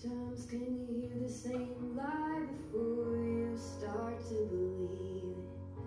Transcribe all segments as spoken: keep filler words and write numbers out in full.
Sometimes can you hear the same lie before you start to believe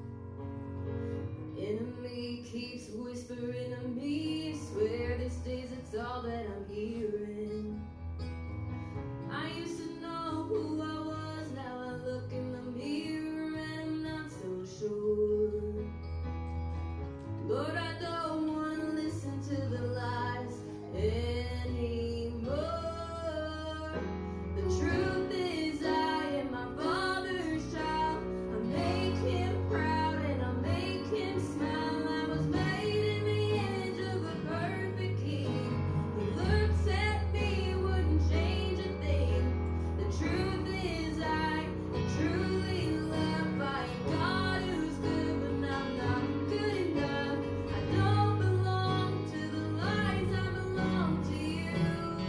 it? Enemy keeps whispering to me, I swear these days it's all that I'm hearing. I used to know who I was, now I look in the mirror and I'm not so sure. Lord, I don't want to listen to the lies anymore. The truth is I am my Father's child. I make Him proud and I make Him smile. I was made in the image of a perfect King. He looks at me, wouldn't change a thing. The truth is I truly love. I am God who's good, but I'm not good enough. I don't belong to the lies, I belong to you.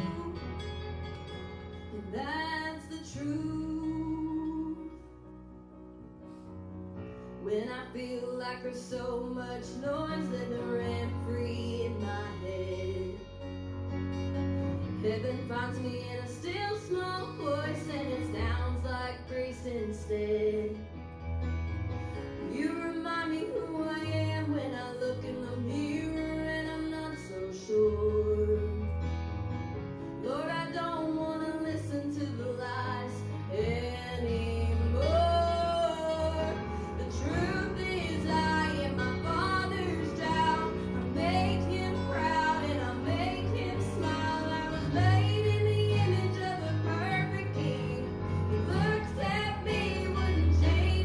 And that's the truth. When I feel like there's so much noise that the rent free in my head, heaven finds me in a still small voice and it sounds like grace instead. You remind me who I am when I look in the mirror and I'm not so sure. Lord, I don't want to listen to the lies anymore. The truth is I am my Father's child. I make Him proud and I make Him smile. I was made in the image of a perfect King. He looks at me, wouldn't change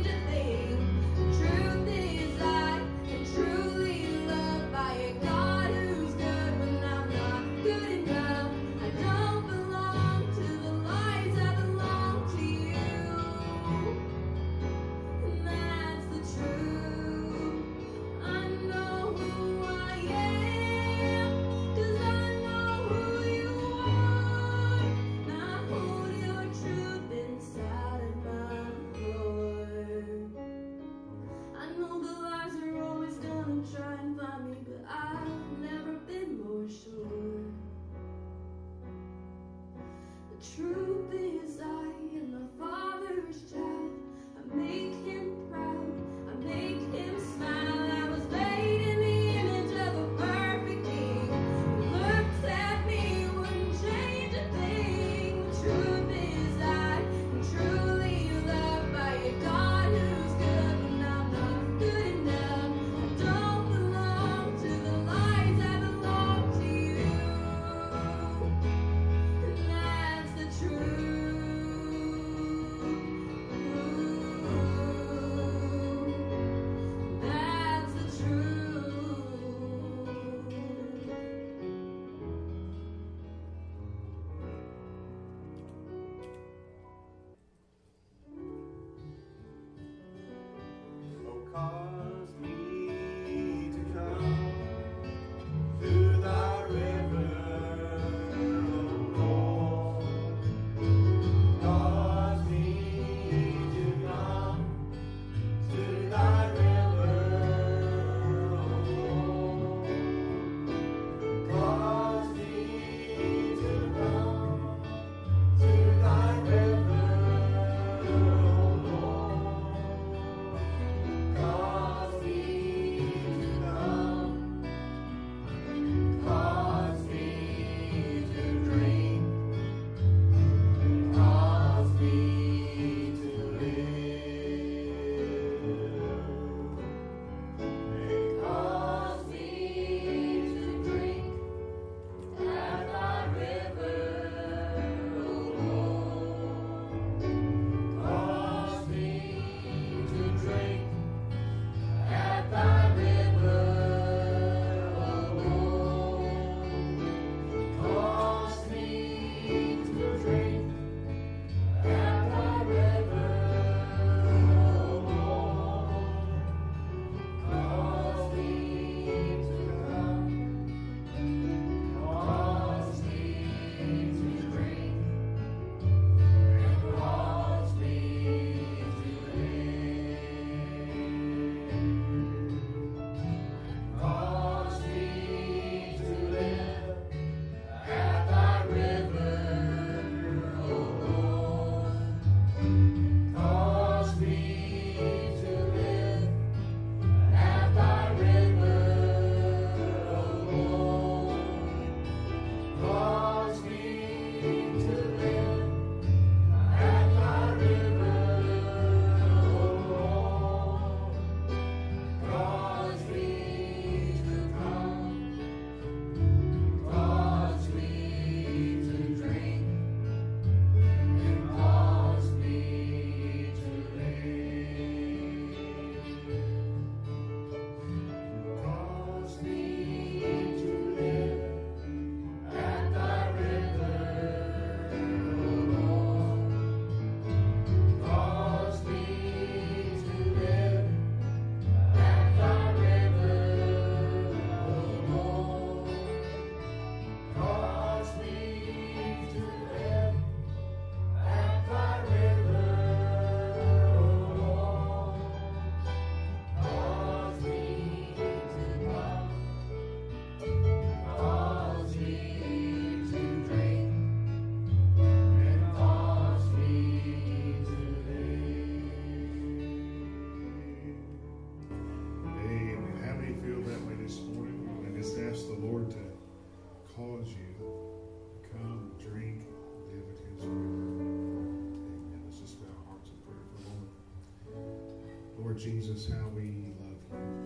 Lord Jesus, how we love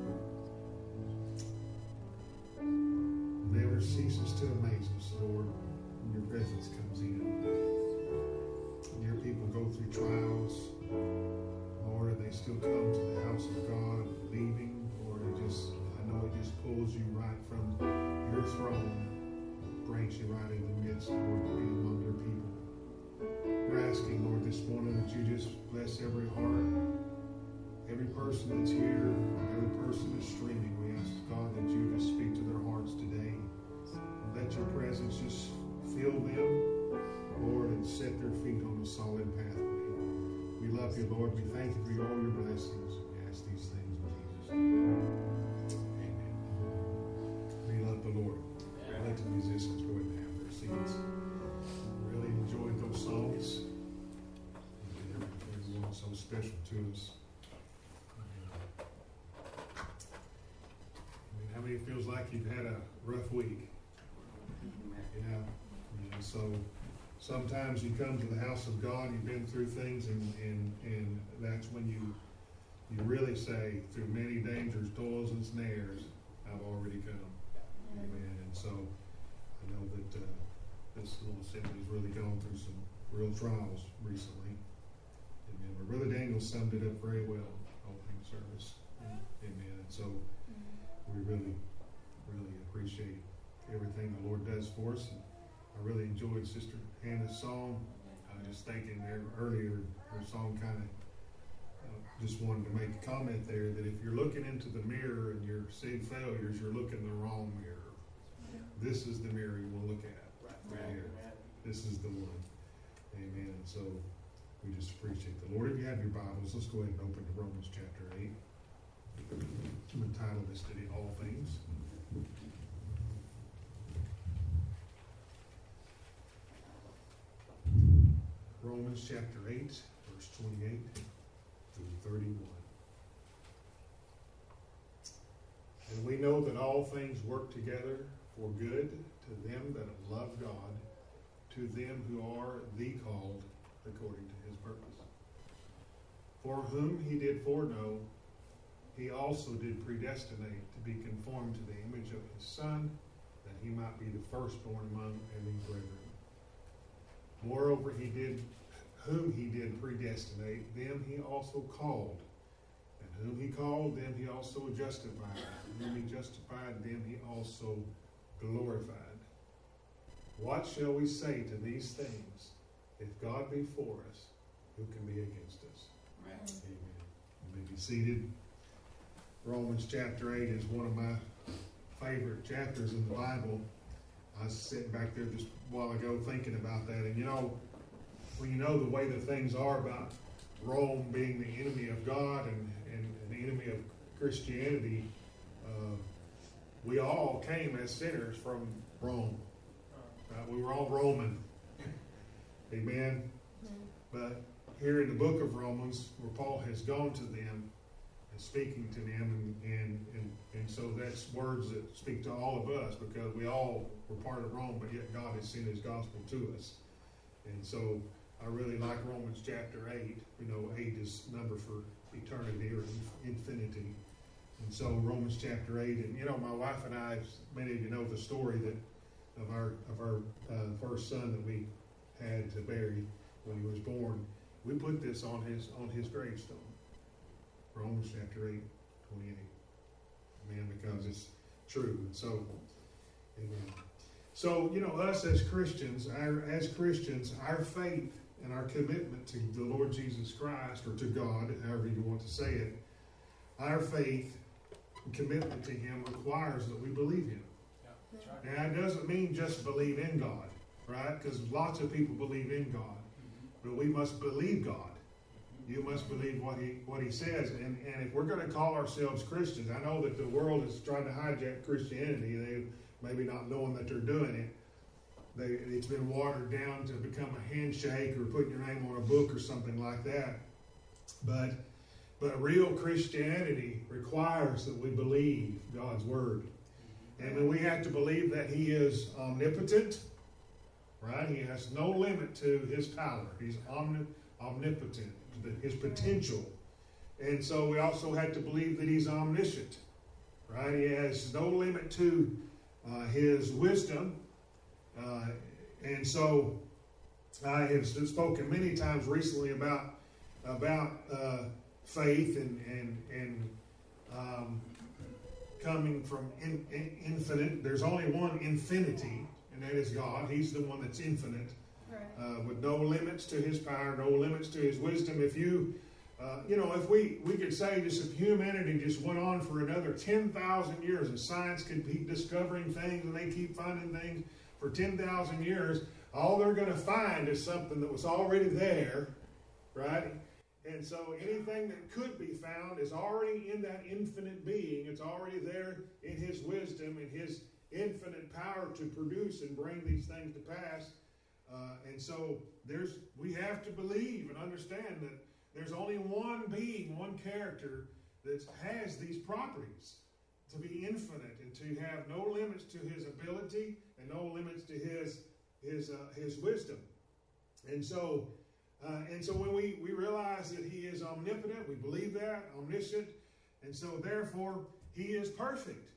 you. It never ceases to amaze us, Lord, when your presence comes in. And your people go through trials, Lord, and they still come to the house of God believing. Lord, it just, I know it just pulls you right from your throne, brings you right in the midst, Lord, to be among your people. We're asking, Lord, this morning that you just bless every heart, every person that's here, every person that's streaming. We ask, God, that you just speak to their hearts today. And let your presence just fill them, Lord, and set their feet on a solid pathway. We love you, Lord. We thank you for all your blessings. We ask these things in Jesus' name. Amen. We love the Lord. Let the musicians go ahead and have their seats. Really enjoyed those songs. Everyone so special to us. I mean, how many feels like you've had a rough week? Yeah. You know, so sometimes you come to the house of God, you've been through things, and, and, and that's when you you really say, through many dangers, toils, and snares, I've already come. Amen. And so I know that uh, this little assembly's really gone through some real trials recently. Amen. But Brother Daniel summed it up very well, opening service. Amen. And so we really, really appreciate everything the Lord does for us. And I really enjoyed Sister Hannah's song. I was just thinking there earlier, her song kind of uh, just wanted to make a comment there that if you're looking into the mirror and you're seeing failures, you're looking in the wrong mirror. This is the mirror you will look at right here. This is the one. Amen. And so we just appreciate the Lord. If you have your Bibles, let's go ahead and open to Romans chapter eight. I'm entitled this today, All Things. Romans chapter eight, verse twenty-eight through thirty-one. And we know that all things work together for good to them that love God, to them who are the called according to his purpose. For whom he did foreknow, he also did predestinate to be conformed to the image of his Son, that he might be the firstborn among many brethren. Moreover, he did, whom he did predestinate, them he also called. And whom he called, them he also justified. And whom he justified, them he also glorified. What shall we say to these things? If God be for us, who can be against us? Right. Amen. You may be seated. Romans chapter eight is one of my favorite chapters in the Bible. I was sitting back there just a while ago thinking about that. And you know, when you know the way that things are about Rome being the enemy of God and, and, and the enemy of Christianity, uh, we all came as sinners from Rome. Right? We were all Roman. Amen. But here in the book of Romans, where Paul has gone to them and speaking to them, and, and, and, and so that's words that speak to all of us, because we all were part of Rome, but yet God has sent his gospel to us. And so I really like Romans chapter eight. You know, eight is number for eternity or infinity. And so Romans chapter eight, and you know, my wife and I, many of you know the story that of our of our uh, first son that we had to bury when he was born. We put this on his on his gravestone. Romans chapter eight, twenty-eight. Amen, because it's true. And so, amen. So, you know, us as Christians, our as Christians, our faith and our commitment to the Lord Jesus Christ, or to God, however you want to say it, our faith and commitment to him requires that we believe him. Yeah, that's right. Now, it doesn't mean just believe in God, right? Because lots of people believe in God. Mm-hmm. But we must believe God. You must believe what he what he says. And, and if we're going to call ourselves Christians, I know that the world is trying to hijack Christianity. They maybe not knowing that they're doing it. They, it's been watered down to become a handshake or putting your name on a book or something like that. But but real Christianity requires that we believe God's word. And we have to believe that he is omnipotent, right? He has no limit to his power. He's omni- omnipotent. His potential And so we also had to believe that he's omniscient, right? He has no limit to uh, his wisdom. Uh, and so I have spoken many times recently about about uh, faith and and and um, coming from in, in, infinite. There's only one infinity, and that is God. He's the one that's infinite, right. uh, with no limits to his power, no limits to his wisdom. If you, uh, you know, if we, we could say just if humanity just went on for another ten thousand years, and science could keep discovering things, and they keep finding things for ten thousand years, all they're going to find is something that was already there, right? And so anything that could be found is already in that infinite being. It's already there in his wisdom and his infinite power to produce and bring these things to pass. Uh, and so there's we have to believe and understand that there's only one being, one character that has these properties, to be infinite and to have no limits to his ability and no limits to his his uh, his wisdom. And so uh, and so when we, we realize that he is omnipotent, we believe that, omniscient, and so therefore he is perfect.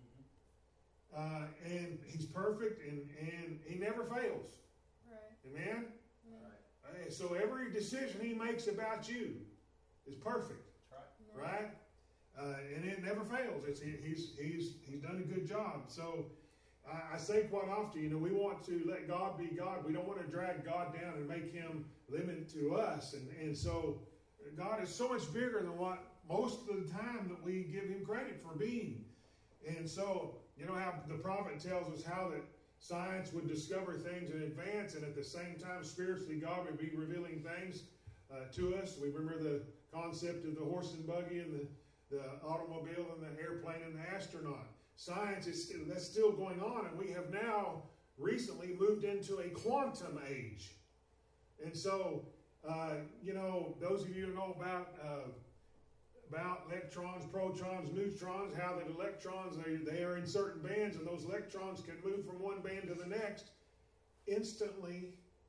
Uh, and he's perfect, and, and he never fails. Right. Amen? Yeah. Uh, so every decision he makes about you is perfect. Right. Right? Uh, and it never fails. It's, he, he's, he's, he's done a good job. So I, I say quite often, you know, we want to let God be God. We don't want to drag God down and make him limited to us. And, and so God is so much bigger than what most of the time that we give him credit for being. And so, you know how the prophet tells us how that science would discover things in advance, and at the same time, spiritually, God would be revealing things uh, to us. We remember the concept of the horse and buggy and the, the automobile and the airplane and the astronaut. Science is that's still going on, and we have now recently moved into a quantum age. And so, uh, you know, those of you who know about uh, about electrons, protons, neutrons, how that electrons, they, they are in certain bands, and those electrons can move from one band to the next instantly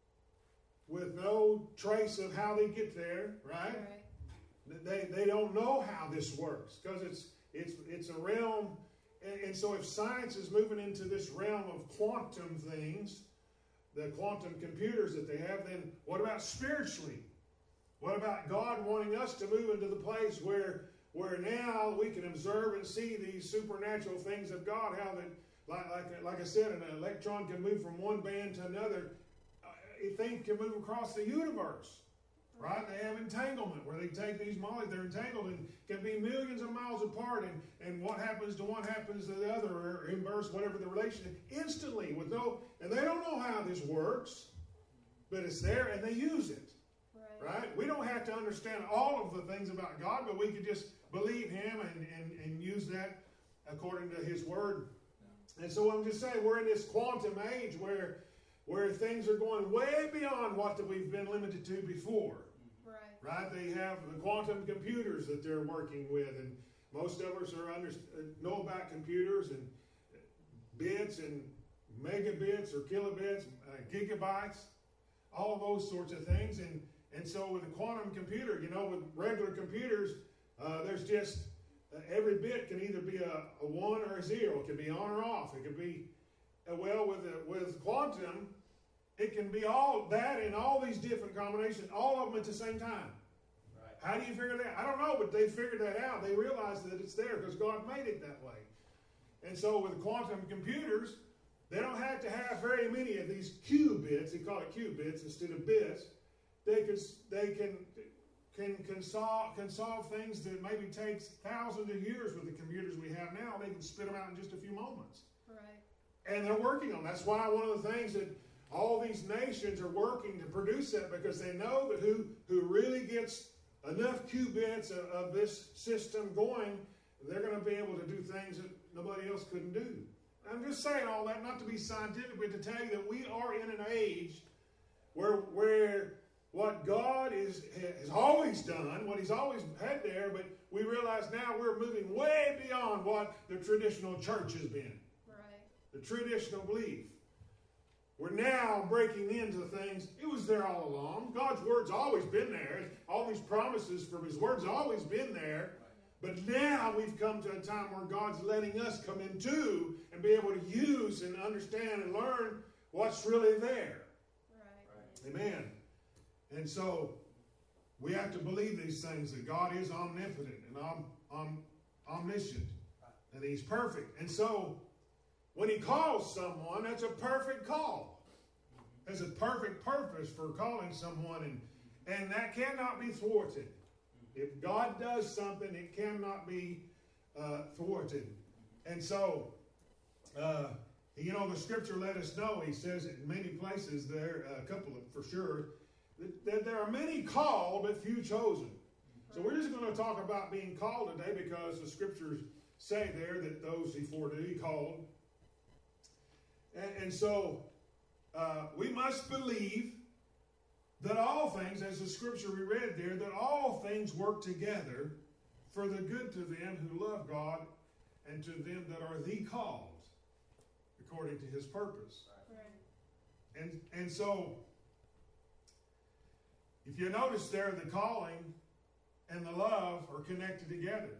with no trace of how they get there, right? Right. They, they don't know how this works because it's, it's, it's a realm. And, and so if science is moving into this realm of quantum things, the quantum computers that they have, then what about spiritually? What about God wanting us to move into the place where, where now we can observe and see these supernatural things of God? How that, like, like, like I said, an electron can move from one band to another. A thing can move across the universe, right? They have entanglement where they take these molecules, they're entangled and can be millions of miles apart. And, and what happens to one happens to the other, or inverse, whatever the relationship, instantly with no, and they don't know how this works, but it's there and they use it. Right? We don't have to understand all of the things about God, but we can just believe him and, and, and use that according to his word. Yeah. And so I'm just saying we're in this quantum age where where things are going way beyond what that we've been limited to before. Right. Right? They have the quantum computers that they're working with, and most of us are under, know about computers and bits and megabits or kilobits, uh, gigabytes, all of those sorts of things. And And so with a quantum computer, you know, with regular computers, uh, there's just uh, every bit can either be a, a one or a zero. It can be on or off. It can be, uh, well, with a, with quantum, it can be all that in all these different combinations, all of them at the same time. Right. How do you figure that? I don't know, but they figured that out. They realized that it's there because God made it that way. And so with quantum computers, they don't have to have very many of these qubits. They call it qubits instead of bits. They can they can can can solve can solve things that maybe takes thousands of years with the computers we have now. They can spit them out in just a few moments. Right. And they're working on. That's why one of the things that all these nations are working to produce that, because they know that who who really gets enough qubits of, of this system going, they're going to be able to do things that nobody else couldn't do. I'm just saying all that not to be scientific, but to tell you that we are in an age where where what God is, has always done, what he's always had there, but we realize now we're moving way beyond what the traditional church has been. Right. The traditional belief. we're now breaking into things. It was there all along. God's Word's always been there. All these promises from His Word's always been there. But now we've come to a time where God's letting us come into and be able to use and understand and learn what's really there. Right. Amen. And so we have to believe these things, that God is omnipotent and om, om, omniscient. And He's perfect. And so when He calls someone, that's a perfect call. There's a perfect purpose for calling someone. And, and that cannot be thwarted. If God does something, it cannot be uh, thwarted. And so, uh, you know, the Scripture let us know, He says in many places there, a couple of for sure, that, that there are many called but few chosen. So we're just going to talk about being called today, because the Scriptures say there that those He foreknew He called. And, and so uh, we must believe that all things, as the Scripture we read there, that all things work together for the good to them who love God and to them that are the called according to His purpose. Right. And, and so, if you notice there, the calling and the love are connected together.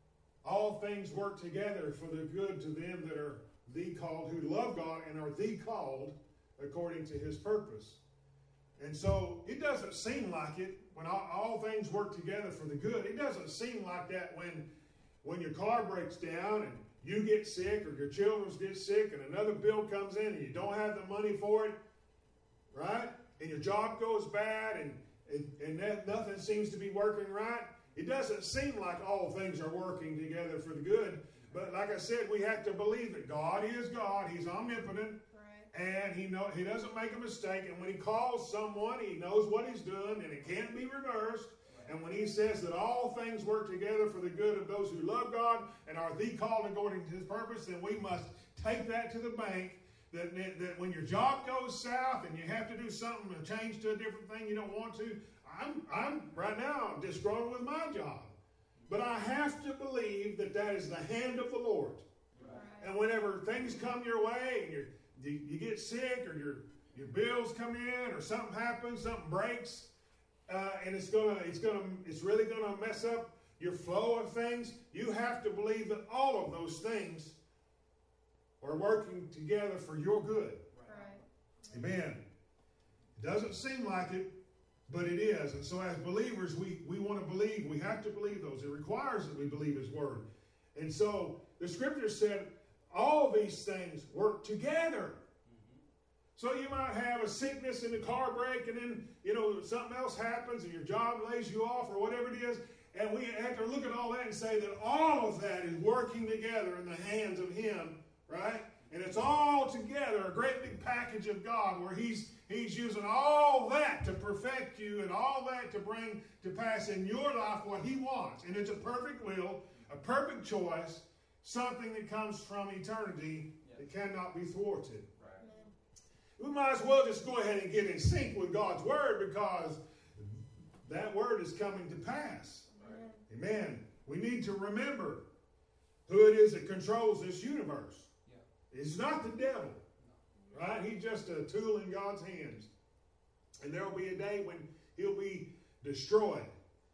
All things work together for the good to them that are the called, who love God and are the called according to His purpose. And so it doesn't seem like it when all, all things work together for the good. It doesn't seem like that when, when your car breaks down and you get sick, or your children get sick, and another bill comes in and you don't have the money for it, right? And your job goes bad, and, and, and that, nothing seems to be working right. It doesn't seem like all things are working together for the good. But like I said, we have to believe that God is God. He's omnipotent. And he know he doesn't make a mistake. And when He calls someone, He knows what He's doing, and it can't be reversed. And when He says that all things work together for the good of those who love God and are the called according to His purpose, then we must take that to the bank. That, that when your job goes south and you have to do something and change to a different thing you don't want to, I'm I'm right now I'm disgruntled with my job. But I have to believe that that is the hand of the Lord. Right. And whenever things come your way and you're You, you get sick, or your your bills come in, or something happens, something breaks, uh, and it's gonna it's gonna it's really gonna mess up your flow of things. You have to believe that all of those things are working together for your good. Right. Amen. It doesn't seem like it, but it is. And so as believers, we, we want to believe. We have to believe those. It requires that we believe His Word. And so the Scripture said all these things work together. So you might have a sickness in the car break, and then, you know, something else happens and your job lays you off or whatever it is. And we have to look at all that and say that all of that is working together in the hands of Him, right? And it's all together, a great big package of God, where He's He's using all that to perfect you and all that to bring to pass in your life what He wants. And it's a perfect will, a perfect choice, something that comes from eternity yeah. that cannot be thwarted. Right. We might as well just go ahead and get in sync with God's Word, because that Word is coming to pass. Right. Amen. We need to remember who it is that controls this universe. Yeah. It's not the devil. No. Right? He's just a tool in God's hands. And there will be a day when he'll be destroyed.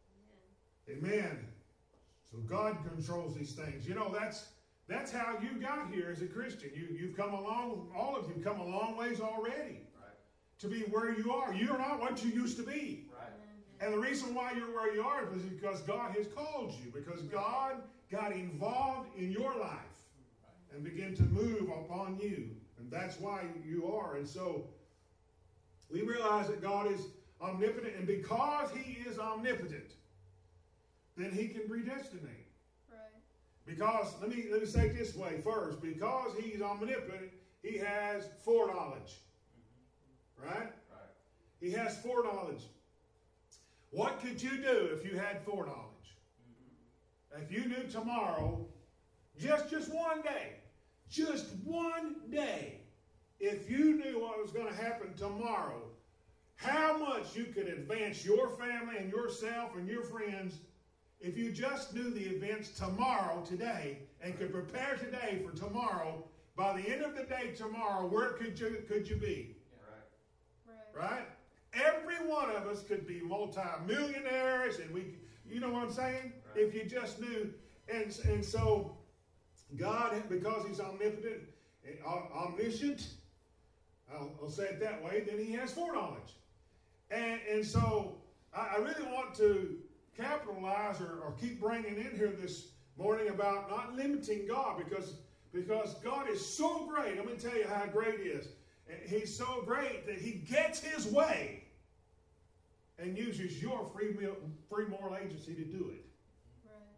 Amen. Amen. So God controls these things. You know, that's that's how you got here as a Christian. You, you've come along, all of you have come a long ways already right. to be where you are. You're not what you used to be. Right. And the reason why you're where you are is because God has called you. Because God got involved in your life and began to move upon you. And that's why you are. And so we realize that God is omnipotent. And because He is omnipotent, then He can predestinate. Right. Because, let me, let me say it this way first. Because He's omnipotent, He has foreknowledge. Right? Right. He has foreknowledge. What could you do if you had foreknowledge? Mm-hmm. If you knew tomorrow, just, just one day, just one day, if you knew what was going to happen tomorrow, how much you could advance your family and yourself and your friends if you just knew the events tomorrow, today, and could prepare today for tomorrow. By the end of the day tomorrow, where could you, could you be? Right? Every one of us could be multi-millionaires, and we, you know what I'm saying? Right. If you just knew. And, and so God, because he's omnipotent, and omniscient, I'll, I'll say it that way, then he has foreknowledge. And, and so I, I really want to capitalize or, or keep bringing in here this morning about not limiting God, because, because God is so great. I'm going to tell you how great he is. He's so great that he gets his way and uses your free, will, free moral agency to do it. Right.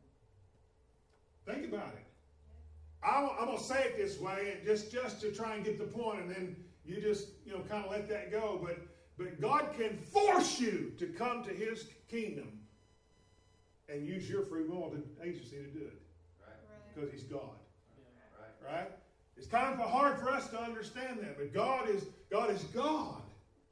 Think about it. I'm, I'm going to say it this way, and just, just to try and get the point, and then you just, you know, kind of let that go. But, but God can force you to come to his kingdom and use your free moral agency to do it. Right. Right. Because he's God. Yeah. Right. Right? It's kind of hard for us to understand that, but God is God is God.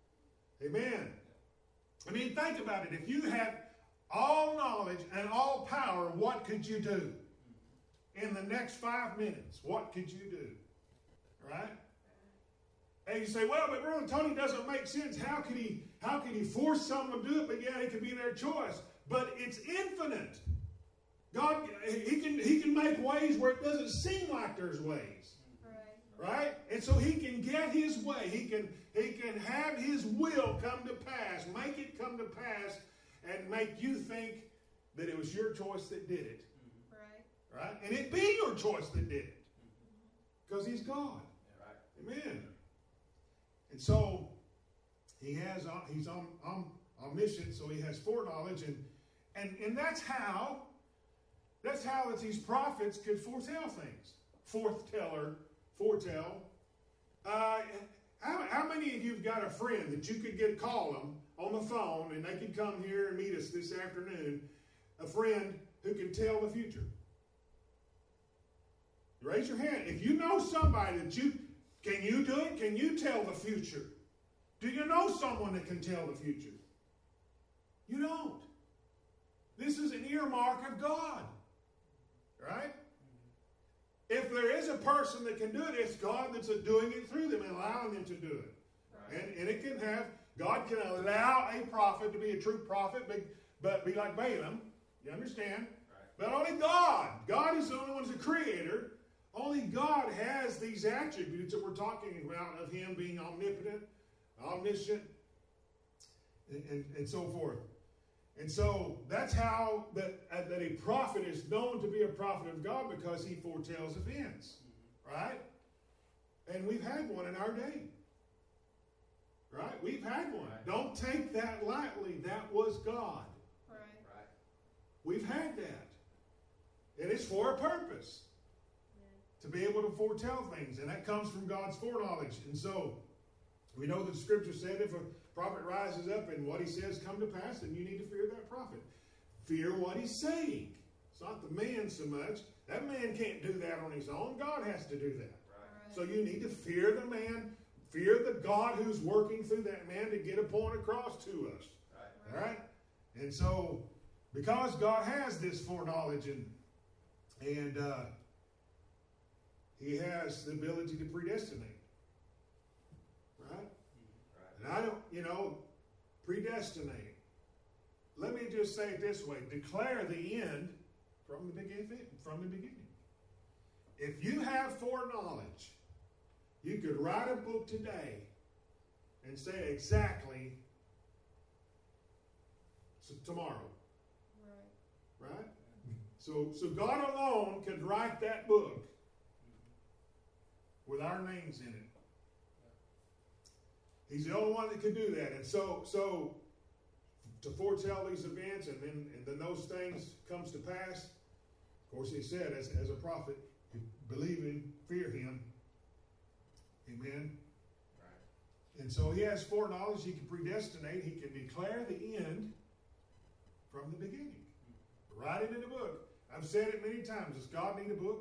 Amen. I mean, think about it. If you had all knowledge and all power, what could you do? In the next five minutes, what could you do? Right? And you say, well, but Brother Tony, doesn't make sense. How could he, how could he force someone to do it? But yeah, it could be their choice. But it's infinite. God, he can, he can make ways where it doesn't seem like there's ways. Right? And so he can get his way. He can, he can have his will come to pass, make it come to pass, and make you think that it was your choice that did it. Right. Right? And it be your choice that did it. Because he's God. Right. Amen. And so he has he's om, om, omniscient, so he has foreknowledge, and and and that's how that's how that these prophets could foretell things. Foreteller. Foretell. Uh, how, how many of you have got a friend that you could get call them on the phone and they could come here and meet us this afternoon? A friend who can tell the future. Raise your hand. If you know somebody that you can you do it? Can you tell the future? Do you know someone that can tell the future? You don't. This is an earmark of God. Right? If there is a person that can do it, it's God that's doing it through them and allowing them to do it. Right. And, and it can have, God can allow a prophet to be a true prophet, but, but be like Balaam. You understand? Right. But only God. God is the only one who's the creator. Only God has these attributes that we're talking about of him being omnipotent, omniscient, and, and, and so forth. And so that's how that, uh, that a prophet is known to be a prophet of God, because he foretells events. Right? And we've had one in our day. Right? We've had one. Right. Don't take that lightly. That was God. Right. Right. We've had that. And it's for a purpose. Yeah. To be able to foretell things. And that comes from God's foreknowledge. And so we know that the scripture said if a prophet rises up and what he says come to pass, then you need to fear that prophet. Fear what he's saying. It's not the man so much. That man can't do that on his own. God has to do that. Right. So you need to fear the man, fear the God who's working through that man to get a point across to us. Right. All right? And so, because God has this foreknowledge and, and uh, he has the ability to predestinate. Right? Right. And I don't, you know, predestinate. Let me just say it this way. Declare the end from the beginning. From the beginning. If you have foreknowledge, you could write a book today and say exactly tomorrow. Right. Right? So, so God alone could write that book with our names in it. He's the only one that can do that. And so, so to foretell these events and then, and then those things comes to pass, of course he said, as, as a prophet, you believe him, fear him. Amen. Right. And so he has foreknowledge. He can predestinate. He can declare the end from the beginning. Write it in a book. I've said it many times. Does God need a book?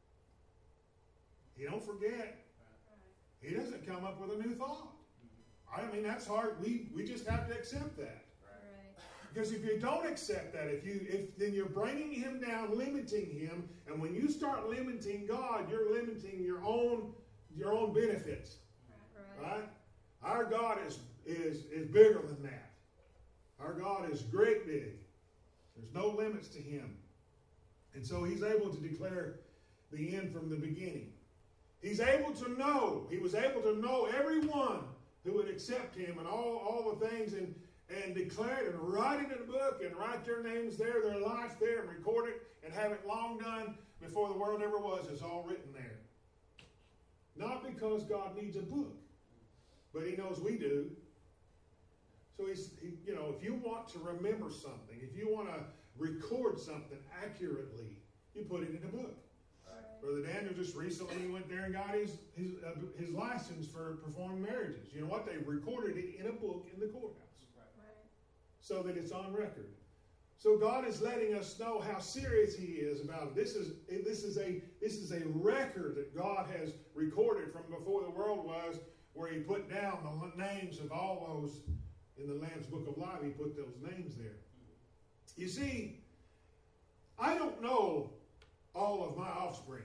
He don't forget. He doesn't come up with a new thought. I mean, that's hard. We we just have to accept that. Right. Because if you don't accept that, if you if then you're bringing him down, limiting him, and when you start limiting God, you're limiting your own your own benefits. Right. Right? Our God is is, is bigger than that. Our God is great big. There's no limits to him. And so he's able to declare the end from the beginning. He's able to know. He was able to know everyone who would accept him and all, all the things and, and declare it and write it in a book and write their names there, their life there, and record it and have it long done before the world ever was. It's all written there. Not because God needs a book, but he knows we do. So he's, he, you know, if you want to remember something, if you want to record something accurately, you put it in a book. Right. Brother Daniel just recently went there and got his his, uh, his license for performing marriages. You know what? They recorded it in a book in the courthouse, right. So that it's on record. So God is letting us know how serious he is about it. This is this is a this is a record that God has recorded from before the world was, where he put down the names of all those in the Lamb's Book of Life. He put those names there. You see, I don't know all of my offspring,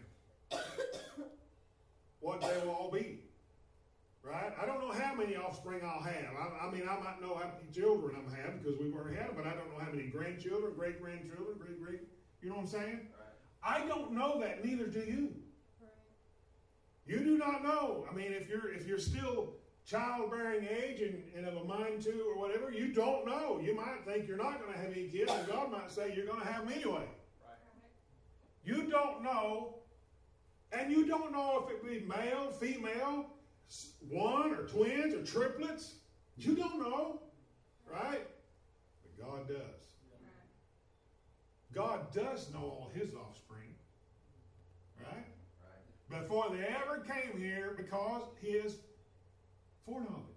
what they will all be, right? I don't know how many offspring I'll have. I, I mean, I might know how many children I'm having because we've already had them, but I don't know how many grandchildren, great-grandchildren, great-great, you know what I'm saying? Right. I don't know that, neither do you. Right. You do not know. I mean, if you're if you're still childbearing age and, and of a mind to or whatever, you don't know. You might think you're not going to have any kids, and God might say you're going to have them anyway. Right. You don't know, and you don't know if it be male, female, one or twins or triplets. You don't know, right? But God does. God does know all his offspring, right? Right. Before they ever came here, because his foreknowledge.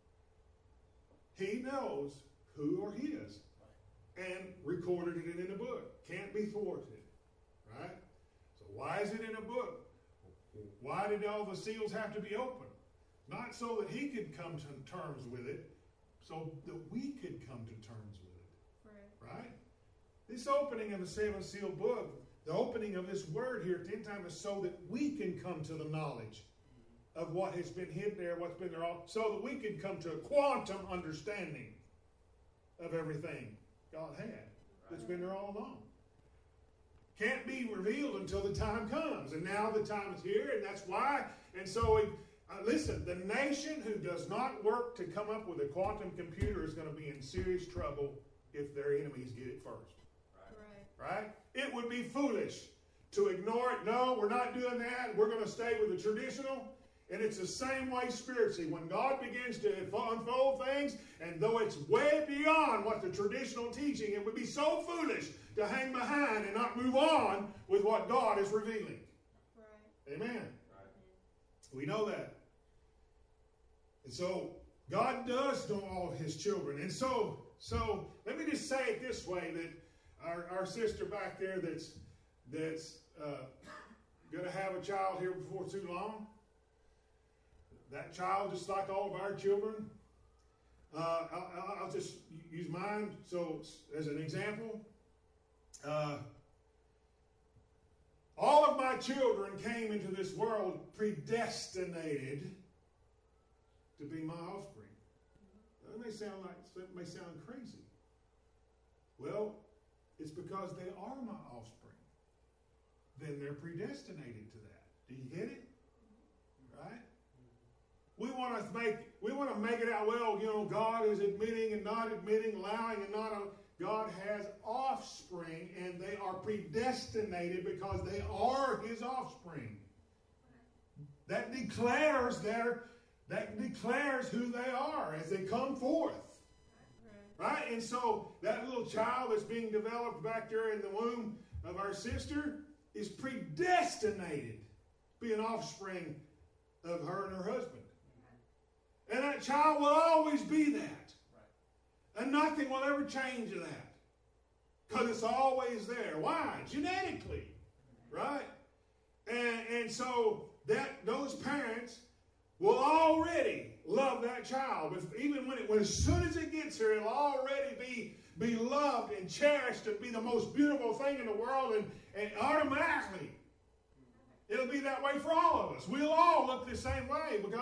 He knows who are his and recorded it in a book. Can't be thwarted, right? So why is it in a book? Why did all the seals have to be opened? Not so that he could come to terms with it, so that we could come to terms with it. Right. Right? This opening of the seven seal book, the opening of this word here at the end time is so that we can come to the knowledge of what has been hidden there, what's been there, all, so that we can come to a quantum understanding of everything God had that's been there all along. Can't be revealed until the time comes, and now the time is here, and that's why. And so, we, uh, listen, the nation who does not work to come up with a quantum computer is going to be in serious trouble if their enemies get it first. Right? Right? It would be foolish to ignore it. No, we're not doing that. We're going to stay with the traditional. And it's the same way spiritually. When God begins to unfold things, and though it's way beyond what the traditional teaching, it would be so foolish to hang behind and not move on with what God is revealing. Right. Amen. Right. We know that. And so, God does know all of his children. And so, so let me just say it this way, that our, our sister back there that's, that's uh, going to have a child here before too long, that child, just like all of our children, uh, I'll, I'll just use mine. So, as an example, uh, all of my children came into this world predestinated to be my offspring. That may sound like that may sound crazy. Well, it's because they are my offspring. Then they're predestinated to that. Do you get it? Right? We want to make we want to make it out, well, you know, God is admitting and not admitting, allowing and not. God has offspring, and they are predestinated because they are his offspring. That declares their that declares who they are as they come forth. Right? And so that little child that's being developed back there in the womb of our sister is predestinated to be an offspring of her and her husband. And that child will always be that. Right. And nothing will ever change that. Because it's always there. Why? Genetically. Right? And, and so that those parents will already love that child. If, even when it, when, as soon as it gets here, it'll already be, be loved and cherished and be the most beautiful thing in the world. And, and automatically, it'll be that way for all of us. We'll all look the same way because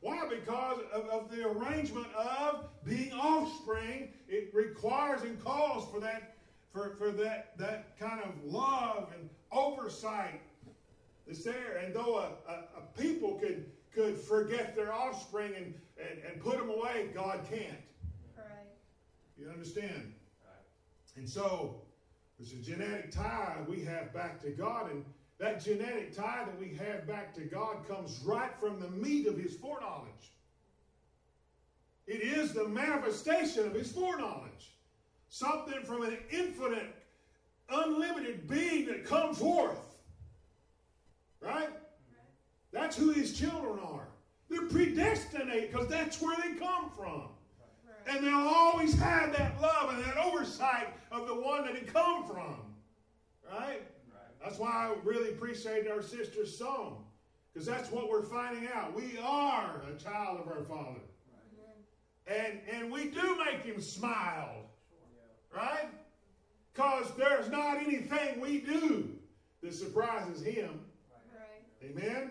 Why? Because of, of the arrangement of being offspring. It requires and calls for that, for, for that, that kind of love and oversight that's there. And though a, a, a people could, could forget their offspring and, and, and put them away, God can't. Right. You understand? Right. And so, there's a genetic tie we have back to God, and that genetic tie that we have back to God comes right from the meat of His foreknowledge. It is the manifestation of His foreknowledge. Something from an infinite, unlimited being that comes forth. Right? That's who His children are. They're predestinated because that's where they come from. And they'll always have that love and that oversight of the one that they come from. Right? That's why I really appreciate our sister's song. Because that's what we're finding out. We are a child of our Father. And, and we do make Him smile. Right? Because there's not anything we do that surprises Him. Right. Amen?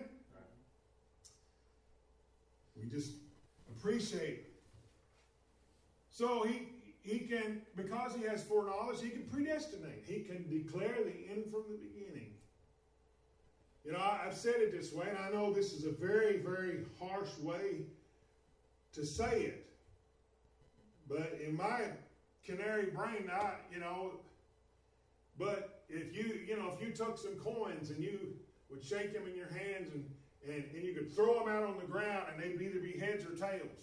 We just appreciate. So he, he can, because He has foreknowledge, He can predestinate. He can declare the end from the beginning. You know, I, I've said it this way, and I know this is a very, very harsh way to say it. But in my canary brain, I, you know, but if you, you know, if you took some coins and you would shake them in your hands and, and, and you could throw them out on the ground and they'd either be heads or tails.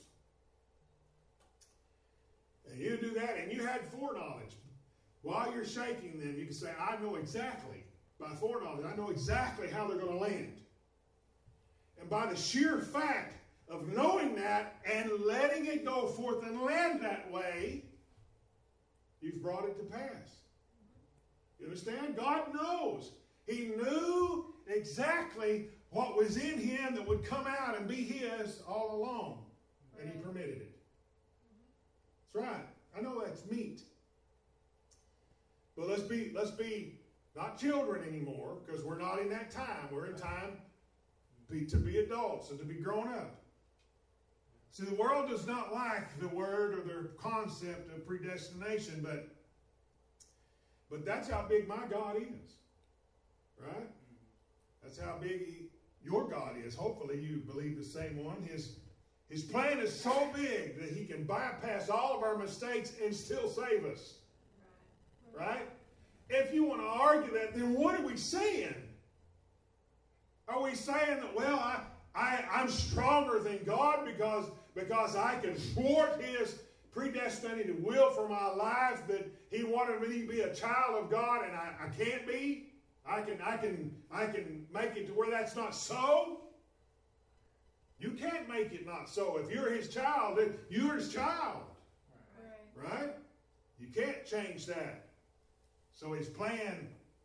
And you do that, and you had foreknowledge. While you're shaking them, you can say, I know exactly, by foreknowledge, I know exactly how they're going to land. And by the sheer fact of knowing that and letting it go forth and land that way, you've brought it to pass. You understand? God knows. He knew exactly what was in Him that would come out and be His all along. And He permitted it. That's right. I know that's meat. But let's be, let's be not children anymore, because we're not in that time. We're in time be, to be adults and to be grown up. See, the world does not like the word or the concept of predestination, but, but that's how big my God is. Right? That's how big he, your God is. Hopefully you believe the same one. His His plan is so big that He can bypass all of our mistakes and still save us. Right? If you want to argue that, then what are we saying? Are we saying that, well, I, I, I'm stronger than God because, because I can thwart His predestinated will for my life, that He wanted me to be a child of God and I, I can't be? I can, I, can, I can make it to where that's not so? You can't make it not so. If you're His child, you're His child. Right? Right? You can't change that. So His plan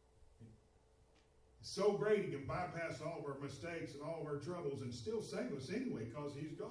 is so great He can bypass all of our mistakes and all of our troubles and still save us anyway because He's God.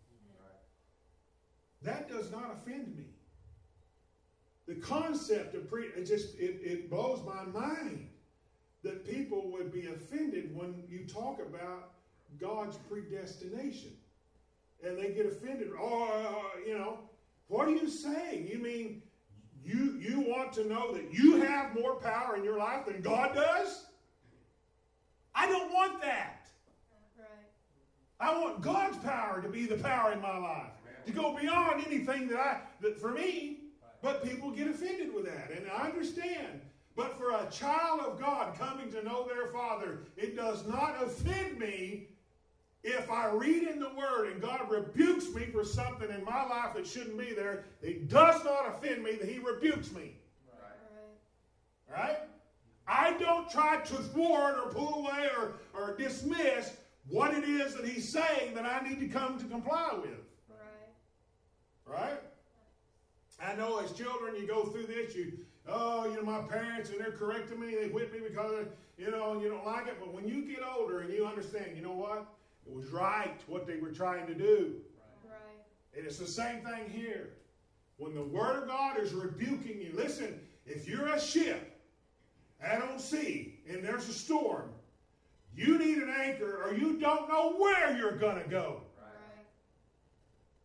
Right. That does not offend me. The concept of pre, it just it, it blows my mind that people would be offended when you talk about God's predestination. And they get offended. Oh, uh, you know, what are you saying? You mean you, you want to know that you have more power in your life than God does? I don't want that. Right. I want God's power to be the power in my life. To go beyond anything that I, that for me, but people get offended with that. And I understand. But for a child of God coming to know their Father, it does not offend me if I read in the Word and God rebukes me for something in my life that shouldn't be there. It does not offend me that He rebukes me. Right? Right? I don't try to thwart or pull away or, or dismiss what it is that He's saying that I need to come to comply with. Right? Right? I know as children you go through this, you, oh, you know, my parents, and they're correcting me, they whip me because, you know, you don't like it. But when you get older and you understand, you know what? It was right what they were trying to do. Right. And it's the same thing here. When the Word of God is rebuking you, listen, if you're a ship out on sea and there's a storm, you need an anchor or you don't know where you're going to go. Right.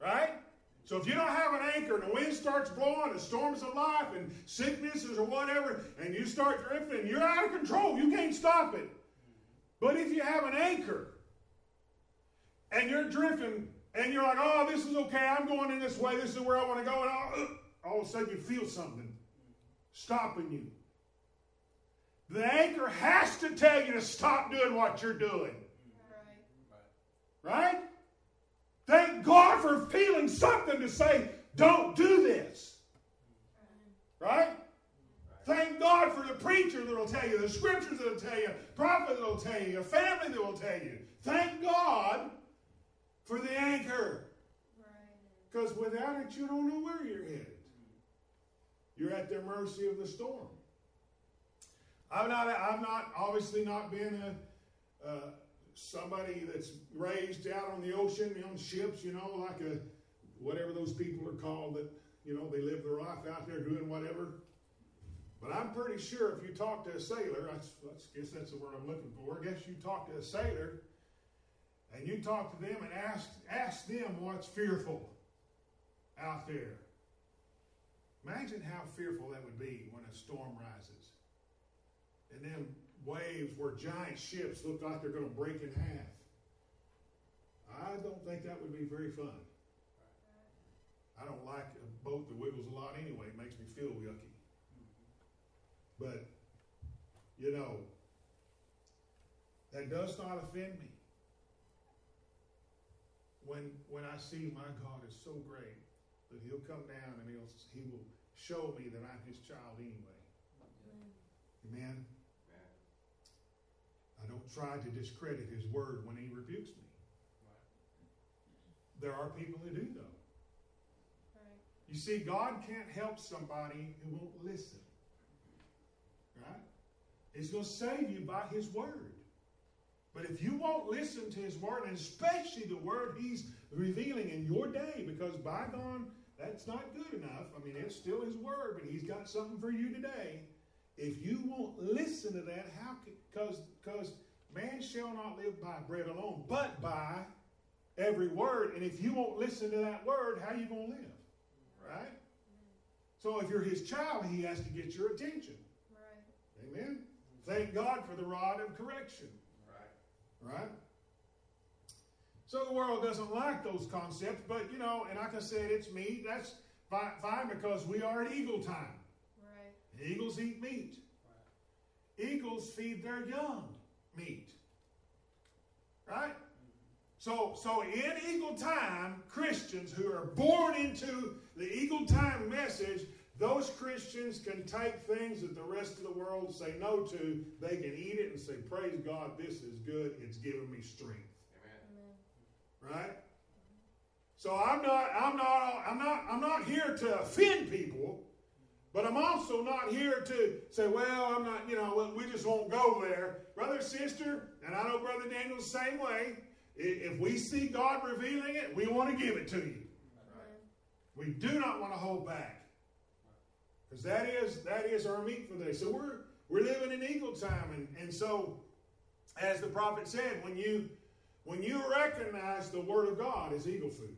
Right? So if you don't have an anchor and the wind starts blowing, the storms of life and sicknesses or whatever, and you start drifting, you're out of control. You can't stop it. But if you have an anchor and you're drifting and you're like, oh, this is okay, I'm going in this way, this is where I want to go, and all, all of a sudden you feel something stopping you. The anchor has to tell you to stop doing what you're doing. Right? Right? Thank God for feeling something to say, don't do this. Right? Thank God for the preacher that will tell you, the scriptures that will tell you, prophet that will tell you, a family that will tell you. Thank God for the anchor. Because without it, you don't know where you're headed. You're at the mercy of the storm. I've not, I've not obviously not been a, uh, somebody that's raised out on the ocean, on ships, you know, like a, whatever those people are called that, you know, they live their life out there doing whatever. But I'm pretty sure if you talk to a sailor, I, I guess that's the word I'm looking for, I guess you talk to a sailor and you talk to them and ask, ask them what's fearful out there. Imagine how fearful that would be when a storm rises. And then waves where giant ships look like they're going to break in half. I don't think that would be very fun. I don't like a boat that wiggles a lot anyway. It makes me feel yucky. But, you know, that does not offend me. When, when I see my God is so great that he'll come down and he'll, he will show me that I'm his child anyway. Amen. Amen. I don't try to discredit his word when he rebukes me. There are people who do, though. Right. You see, God can't help somebody who won't listen. Right? He's going to save you by his word. But if you won't listen to his word, and especially the word he's revealing in your day, because bygone, that's not good enough. I mean, it's still his word, but he's got something for you today. If you won't listen to that, how can, because because man shall not live by bread alone, but by every word. And if you won't listen to that word, how are you going to live? Right? So if you're his child, he has to get your attention. Right. Amen? Thank God for the rod of correction. Right. Right? So the world doesn't like those concepts, but, you know, and like I said, it's meat. That's fine because we are at eagle time. Eagles eat meat. Right. Eagles feed their young meat. Right? So, so in eagle time, Christians who are born into the eagle time message, those Christians can take things that the rest of the world say no to. They can eat it and say, praise God, this is good. It's giving me strength. Amen. Right? So I'm not, I'm not, I'm not, I'm not here to offend people. But I'm also not here to say, well, I'm not, you know, we just won't go there. Brother, sister, and I know Brother Daniel's the same way. If we see God revealing it, we want to give it to you. Right. We do not want to hold back. Because that is that is our meat for the day. So we're we're living in eagle time. And, and so, as the prophet said, when you when you recognize the word of God as eagle food,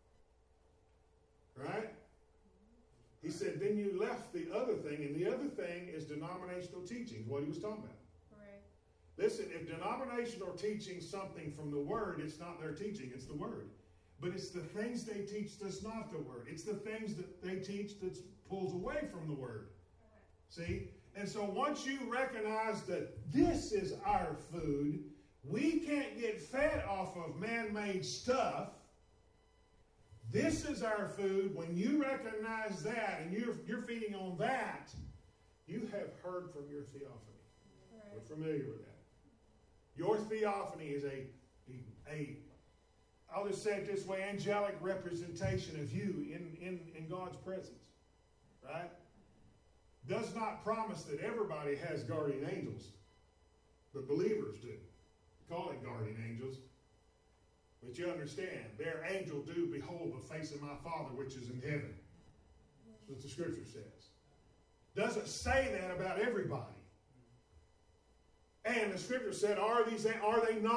right? He said, then you left the other thing, and the other thing is denominational teachings, what he was talking about. Right. Listen, if denominational teaching something from the Word, it's not their teaching, it's the Word. But it's the things they teach that's not the Word. It's the things that they teach that pulls away from the Word. Right. See? And so once you recognize that this is our food, we can't get fed off of man-made stuff. This is our food. When you recognize that and you're, you're feeding on that, you have heard from your theophany. Right. We're familiar with that. Your theophany is a, a, a, I'll just say it this way, angelic representation of you in, in, in God's presence. Right? Does not promise that everybody has guardian angels, but believers do. We call it guardian angels. But you understand, their angel do behold the face of my Father which is in heaven. That's what the Scripture says. Doesn't say that about everybody. And the Scripture said, are these are they not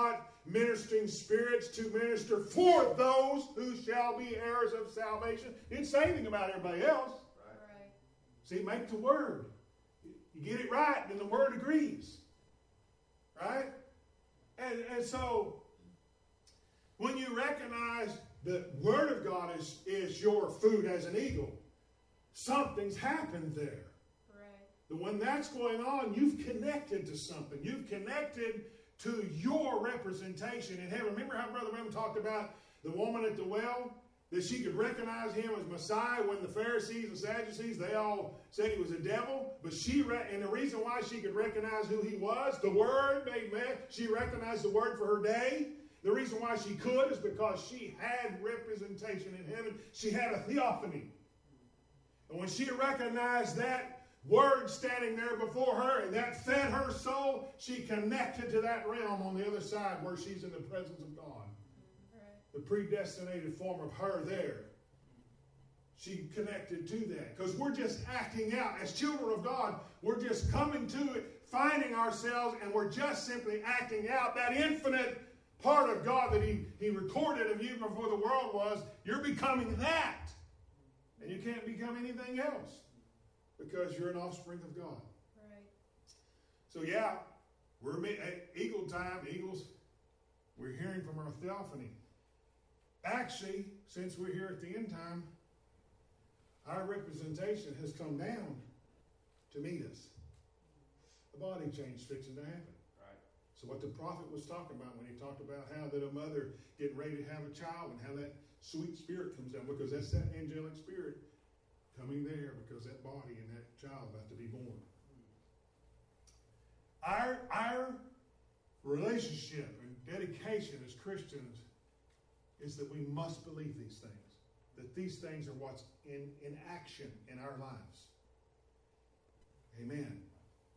ministering spirits to minister for those who shall be heirs of salvation. It didn't say anything about everybody else. Right. See, make the word. You get it right, then the word agrees. Right? And, and so, when you recognize the word of God is, is your food as an eagle, something's happened there. Right. When that's going on, you've connected to something. You've connected to your representation in heaven. Remember how Brother Branham talked about the woman at the well? That she could recognize him as Messiah when the Pharisees and Sadducees, they all said he was a devil. But she, re- and the reason why she could recognize who he was, the Word made man, she recognized the Word for her day. The reason why she could is because she had representation in heaven. She had a theophany. And when she recognized that Word standing there before her and that fed her soul, she connected to that realm on the other side where she's in the presence of God. The predestinated form of her there. She connected to that. Because we're just acting out. As children of God, we're just coming to it, finding ourselves, and we're just simply acting out that infinite part of God that He, he recorded of you before the world was. You're becoming that. And you can't become anything else. Because you're an offspring of God. Right. So yeah, we're at Eagle time, Eagles, we're hearing from our theophany. Actually, since we're here at the end time, our representation has come down to meet us. The body change is fixing to happen. Right. So what the prophet was talking about when he talked about how that a mother getting ready to have a child and how that sweet spirit comes down, because that's that angelic spirit coming there, because that body and that child about to be born. Our, our relationship and dedication as Christians is that we must believe these things. That these things are what's in, in action in our lives. Amen.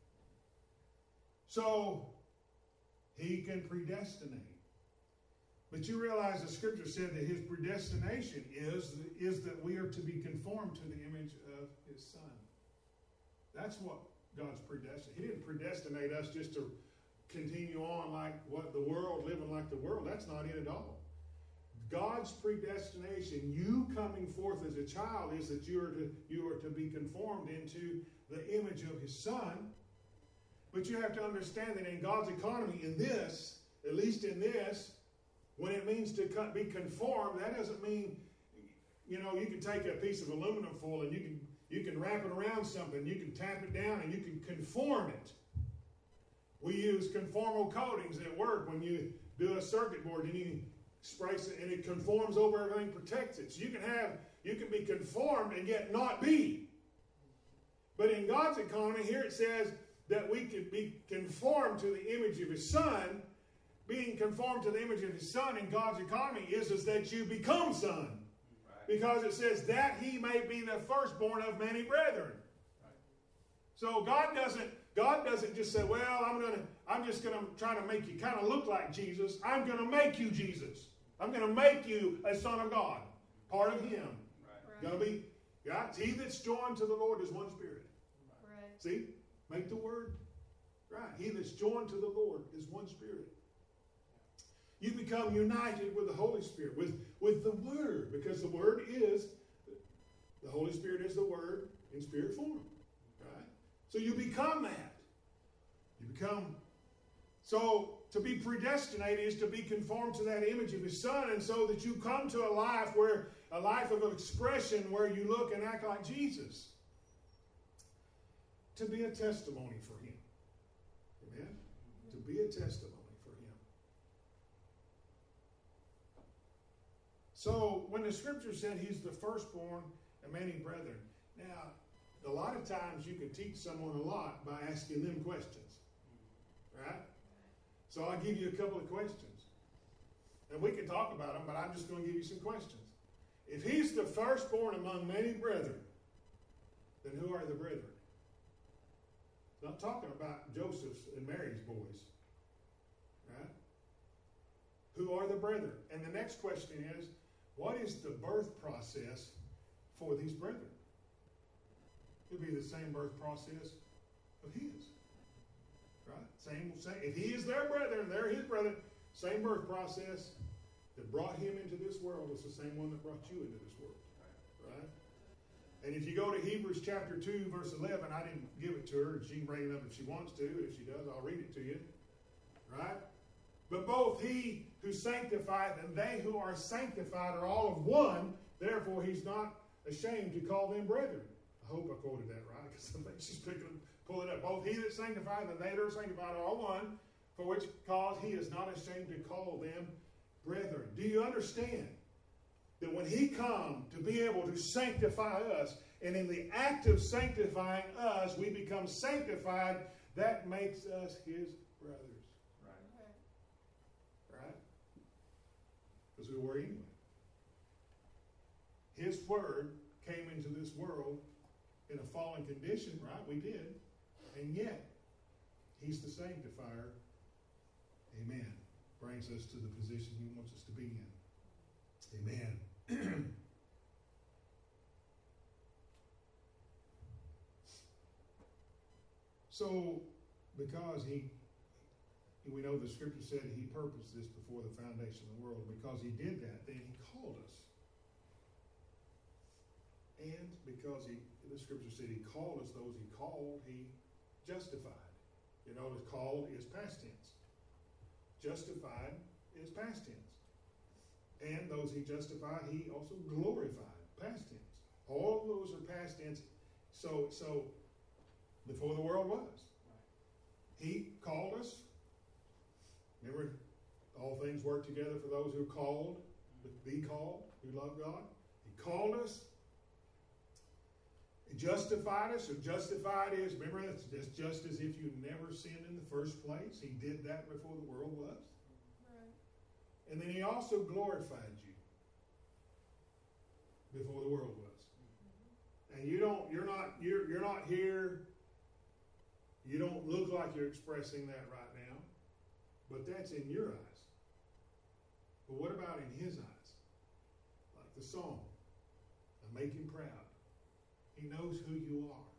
So, He can predestinate. But you realize the Scripture said that His predestination is, is that we are to be conformed to the image of His Son. That's what God's predestined. He didn't predestinate us just to continue on like what the world, living like the world. That's not it at all. God's predestination, you coming forth as a child, is that you are to, you are to be conformed into the image of His Son. But you have to understand that in God's economy, in this, at least in this, when it means to be conformed, that doesn't mean, you know, you can take a piece of aluminum foil and you can you can wrap it around something, you can tap it down and you can conform it. We use conformal coatings at work when you do a circuit board and you spray it and it conforms over everything, protects it. So you can have, you can be conformed and yet not be. But in God's economy, here it says that we can be conformed to the image of His Son. Being conformed to the image of His Son in God's economy is, is that you become son. Right. Because it says that He may be the firstborn of many brethren. Right. So God doesn't, God doesn't just say, well, I'm gonna, I'm just gonna try to make you kind of look like Jesus. I'm gonna make you Jesus. I'm gonna make you a son of God, part of Him. Right. Gonna be, yeah, He that's joined to the Lord is one spirit. Right. See, make the word right. He that's joined to the Lord is one spirit. You become united with the Holy Spirit, with, with the Word, because the Word is, the Holy Spirit is the Word in spirit form. Right? So you become that. You become, so to be predestinated is to be conformed to that image of His Son, and so that you come to a life where, a life of expression where you look and act like Jesus. To be a testimony for Him. Amen? To be a testimony. So, when the Scripture said He's the firstborn of many brethren, now, a lot of times you can teach someone a lot by asking them questions. Right? So, I'll give you a couple of questions. And we can talk about them, but I'm just going to give you some questions. If He's the firstborn among many brethren, then who are the brethren? Not talking about Joseph's and Mary's boys. Right? Who are the brethren? And the next question is, what is the birth process for these brethren? It'll be the same birth process of His. Right? Same, same. If He is their brethren, they're His brethren, Same birth process that brought him into this world is the same one that brought you into this world. Right? And if you go to Hebrews chapter two, verse eleven, I didn't give it to her, and she can bring it up if she wants to. If she does, I'll read it to you. Right? But both he who sanctified and they who are sanctified are all of one. Therefore, he's not ashamed to call them brethren. I hope I quoted that right, because somebody she's picking, pull it up. Both he that sanctified and they that are sanctified are all one, for which cause he is not ashamed to call them brethren. Do you understand that when he come to be able to sanctify us, and in the act of sanctifying us, we become sanctified, that makes us his brothers. Right? Because we were anyway. His word came into this world in a fallen condition, right? We did. And yet, he's the sanctifier. Amen. Brings us to the position he wants us to be in. Amen. So, because he we know the scripture said he purposed this before the foundation of the world. Because he did that, then he called us. And because he, the scripture said he called us, those he called, he justified. You notice called is past tense. Justified is past tense. And those he justified, he also glorified, past tense. All of those are past tense. So, so before the world was. He called us. Remember, all things work together for those who are called, be called, who love God. He called us. He justified us. So justified is, remember, that's just, just as if you never sinned in the first place. He did that before the world was. Right. And then he also glorified you before the world was. Mm-hmm. And you don't, you're not, you're, you're not here. You don't look like you're expressing that right now. But that's in your eyes. But what about in his eyes? Like the song, I make him proud. He knows who you are.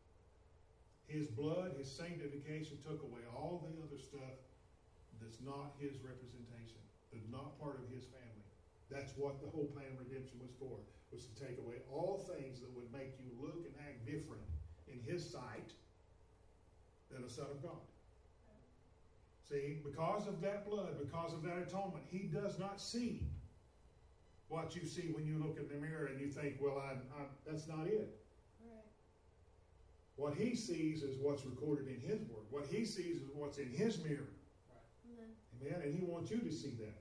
His blood, his sanctification took away all the other stuff that's not his representation, that's not part of his family. That's what the whole plan of redemption was for, was to take away all things that would make you look and act different in his sight than a son of God. See, because of that blood, because of that atonement, he does not see what you see when you look in the mirror and you think, well, I'm, I'm, that's not it. Right. What he sees is what's recorded in his word. What he sees is what's in his mirror. Right. Amen. Amen. And he wants you to see that.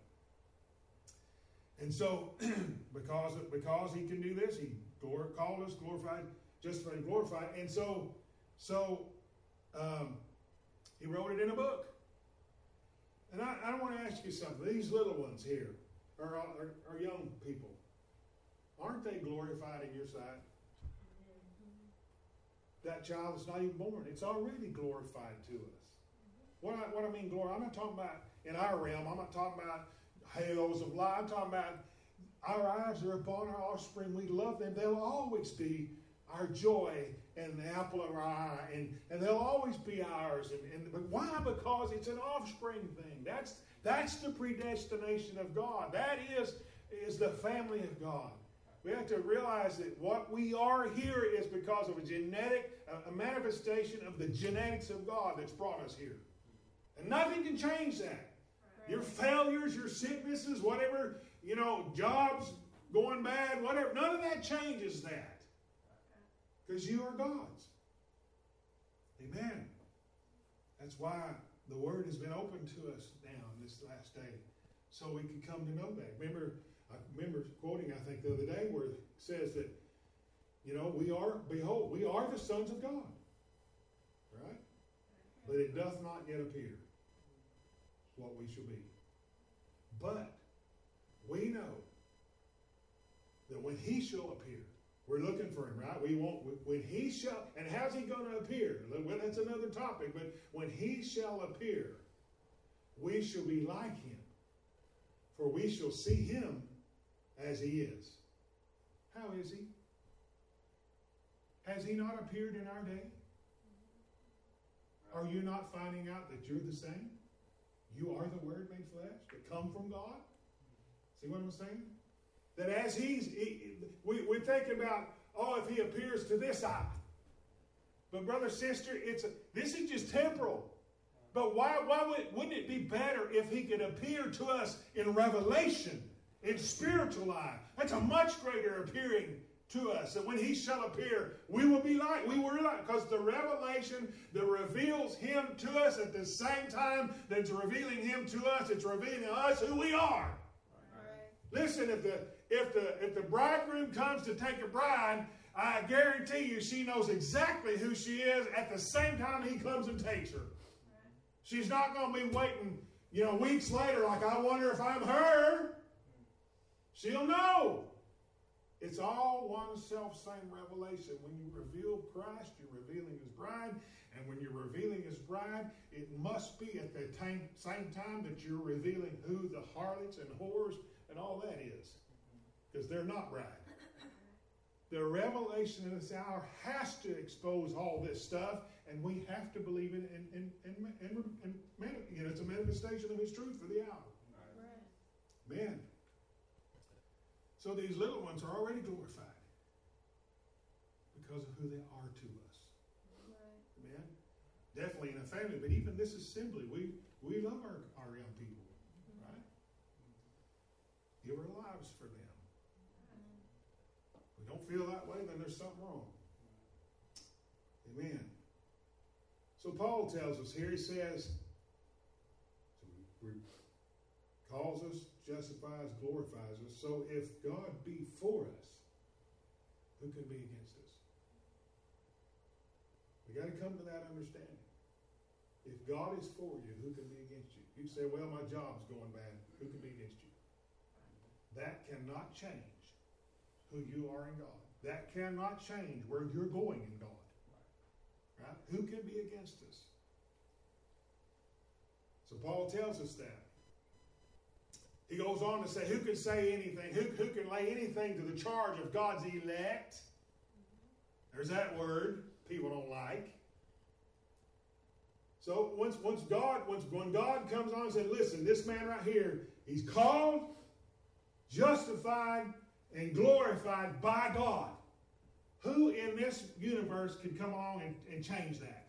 And so, because, because he can do this, he glor- called us, glorified, justified, and glorified. And so, so um, he wrote it in a book. And I, I want to ask you something. These little ones here are, are, are young people. Aren't they glorified in your sight? Mm-hmm. That child is not even born. It's already glorified to us. Mm-hmm. What I, what I mean, glory, I'm not talking about in our realm. I'm not talking about halos of light. I'm talking about our eyes are upon our offspring. We love them. They'll always be our joy and the apple of our eye, and, and they'll always be ours. And, and but why? Because it's an offspring thing. That's that's the predestination of God. That is, is the family of God. We have to realize that what we are here is because of a genetic, a, a manifestation of the genetics of God that's brought us here. And nothing can change that. Right. Your failures, your sicknesses, whatever, you know, jobs going bad, whatever, none of that changes that. Because you are God's. Amen. That's why the Word has been opened to us now in this last day, so we can come to know that. Remember, I remember quoting, I think, the other day, where it says that, you know, we are, behold, we are the sons of God. Right? But it doth not yet appear what we shall be. But we know that when he shall appear, we're looking for him, right? We want, when he shall, and how's he going to appear? Well, that's another topic, but when he shall appear, we shall be like him, for we shall see him as he is. How is he? Has he not appeared in our day? Are you not finding out that you're the same? You are the Word made flesh that come from God. See what I'm saying? That as he's, he, we, we think about, oh, if he appears to this eye. But brother, sister, it's a, this is just temporal. But why, why would, wouldn't it be better if he could appear to us in revelation, in spiritual eye? That's a much greater appearing to us. And when he shall appear, we will be like, we were like, because the revelation that reveals him to us at the same time that it's revealing him to us, it's revealing to us who we are. Right. Listen, if the, if the, if the bridegroom comes to take a bride, I guarantee you she knows exactly who she is at the same time he comes and takes her. She's not going to be waiting, you know, weeks later like, I wonder if I'm her. She'll know. It's all one self-same revelation. When you reveal Christ, you're revealing his bride. And when you're revealing his bride, it must be at the time, same time that you're revealing who the harlots and whores and all that is. Because they're not bride. The revelation in this hour has to expose all this stuff, and we have to believe it, and, and, and, and, and, and you know, it's a manifestation of his truth for the hour. Right. Man. So these little ones are already glorified because of who they are to us. Right. Amen. Definitely in a family, but even this assembly, we, we love our, our young people, mm-hmm. right? Give our lives for them. If we don't feel that way, then there's something wrong. Amen. So Paul tells us here, he says, so we, we calls us, justifies, glorifies us. So if God be for us, who can be against us? We got to come to that understanding. If God is for you, who can be against you? You say, well, my job's going bad. Who can be against you? That cannot change who you are in God. That cannot change where you're going in God. Right? Who can be against us? So Paul tells us that. He goes on to say, who can say anything? Who, who can lay anything to the charge of God's elect? There's that word people don't like. So once, once God, once when God comes on and said, listen, this man right here, he's called, justified, and glorified by God. Who in this universe could come along and, and change that?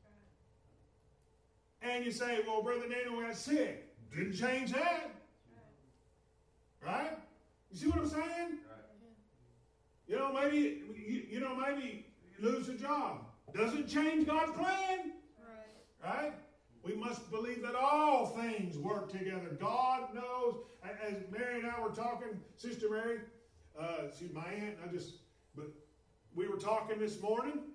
And you say, well, Brother Daniel got sick. Didn't change that. Right? You see what I'm saying? Right. You know, maybe you, you know, maybe you lose a job. Doesn't change God's plan. Right. Right? We must believe that all things work together. God knows. As Mary and I were talking, Sister Mary, uh, she's my aunt. I just, but we were talking this morning.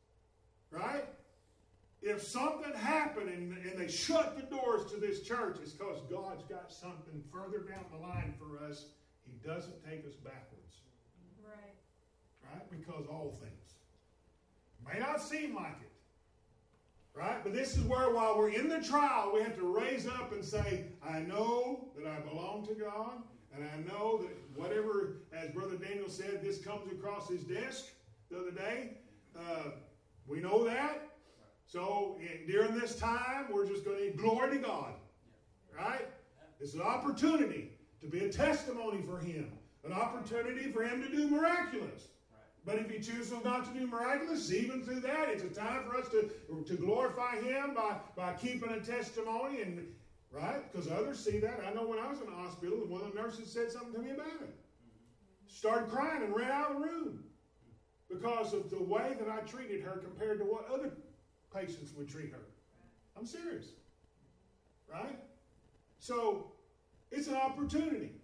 Right? If something happened and, and they shut the doors to this church, it's because God's got something further down the line for us. He doesn't take us backwards. Right. Right? Because all things. May not seem like it. Right? But this is where while we're in the trial, we have to raise up and say, I know that I belong to God. And I know that whatever, as Brother Daniel said, this comes across his desk the other day. Uh, we know that. So in, during this time, we're just going to give glory to God. Right? It's an opportunity to be a testimony for him. An opportunity for him to do miraculous. But if he chooses not to do miraculous, even through that, it's a time for us to, to glorify him by, by keeping a testimony. And right? Because others see that. I know when I was in the hospital, one of the nurses said something to me about it. Started crying and ran out of the room. Because of the way that I treated her compared to what other patients would treat her. I'm serious. Right? So, it's an opportunity.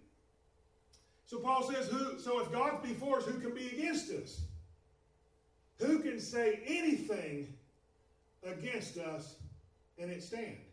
So Paul says, who, so if God be for us, who can be against us? Who can say anything against us and it stand?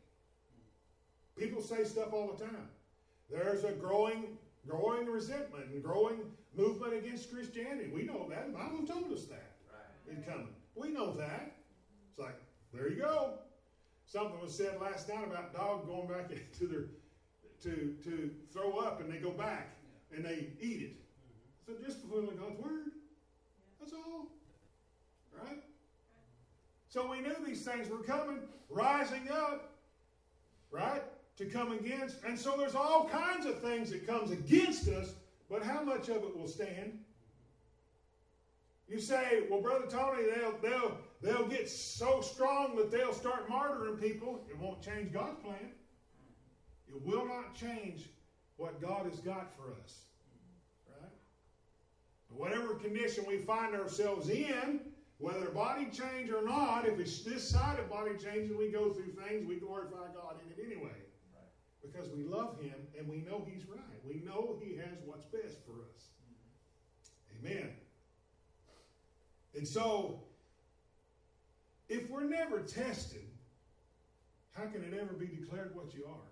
People say stuff all the time. There's a growing, growing resentment and growing movement against Christianity. We know that. The Bible told us that. Right. It's coming. We know that. It's like, there you go. Something was said last night about dogs going back into their, to, to throw up and they go back and they eat it. So just fulfilling God's word. That's all. Right? So we knew these things were coming, rising up, right? to come against. And so there's all kinds of things that comes against us, but how much of it will stand? You say, well, Brother Tony, they'll, they'll, they'll get so strong that they'll start martyring people. It won't change God's plan. It will not change what God has got for us. Right? Whatever condition we find ourselves in, whether body change or not, if it's this side of body change and we go through things, we glorify God in it anyway. Right. Because we love Him and we know He's right. We know He has what's best for us. Mm-hmm. Amen. And so, if we're never tested, how can it ever be declared what you are?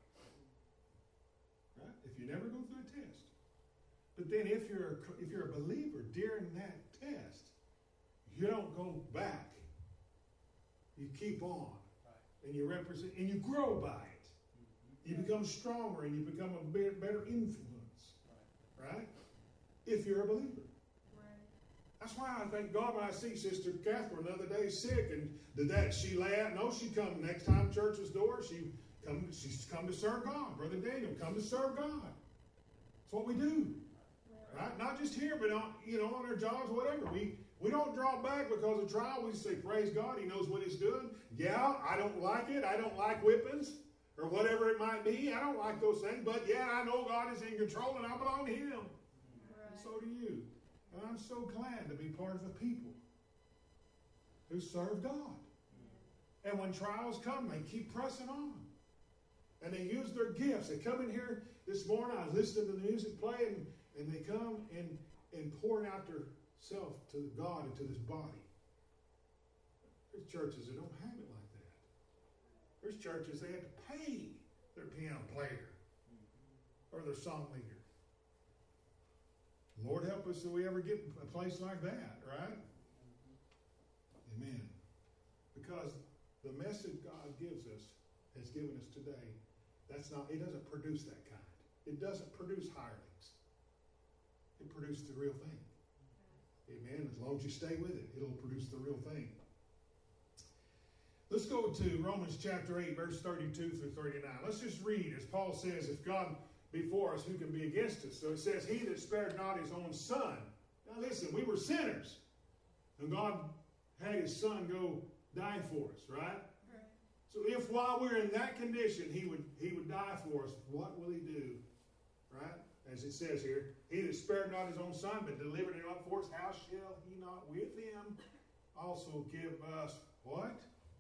Right? If you never go through a test. But then if you're a, if you're a believer during that test, you don't go back. You keep on. Right. And you represent, and you grow by it. Mm-hmm. You become stronger and you become a better influence. Right? Right? If you're a believer. That's why I thank God when I see Sister Catherine the other day sick, and did that she lay out? No, she come next time church was door. She come. She's come to serve God. Brother Daniel, come to serve God. That's what we do, right? Not just here, but on you know on our jobs, whatever. We we don't draw back because of trial. We say, praise God, He knows what He's doing. Yeah, I don't like it. I don't like whippings or whatever it might be. I don't like those things, but yeah, I know God is in control, and I belong to Him. Right. And so do you. And I'm so glad to be part of a people who serve God. And when trials come, they keep pressing on. And they use their gifts. They come in here this morning, I was listening to the music play, and, and they come and, and pouring out their self to God and to this body. There's churches that don't have it like that. There's churches they have to pay their piano player or their song leader. Lord help us if we ever get a place like that, right? Amen. Because the message God gives us, has given us today, that's not, it doesn't produce that kind. It doesn't produce hirelings. It produces the real thing. Amen. As long as you stay with it, it'll produce the real thing. Let's go to Romans chapter eight, verse thirty-two through thirty-nine. Let's just read, as Paul says, if God before us, who can be against us? So it says, He that spared not His own Son. Now listen, we were sinners. And God had His Son go die for us, right? Right. So if while we're in that condition, He would He would die for us, what will He do? Right? As it says here, He that spared not His own Son, but delivered Him up for us, how shall He not with Him also give us what?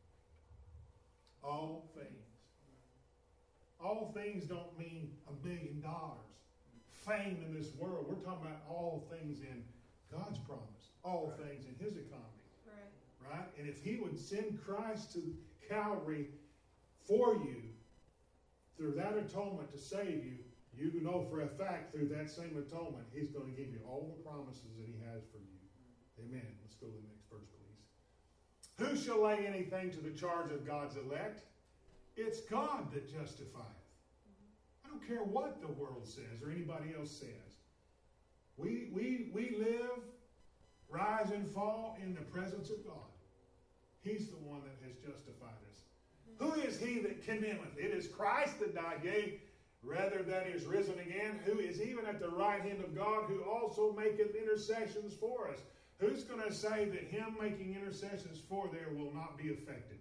All things. All things don't mean a million dollars. Fame in this world. We're talking about all things in God's promise. All right. Things in His economy. Right. Right? And if He would send Christ to Calvary for you, through that atonement to save you, you know for a fact through that same atonement, He's going to give you all the promises that He has for you. Amen. Let's go to the next verse, please. Who shall lay anything to the charge of God's elect? It's God that justifieth. I don't care what the world says or anybody else says. We, we, we live, rise and fall in the presence of God. He's the one that has justified us. Who is He that condemneth? It is Christ that died, yea, rather that is risen again, who is even at the right hand of God, who also maketh intercessions for us. Who's going to say that Him making intercessions for there will not be effective?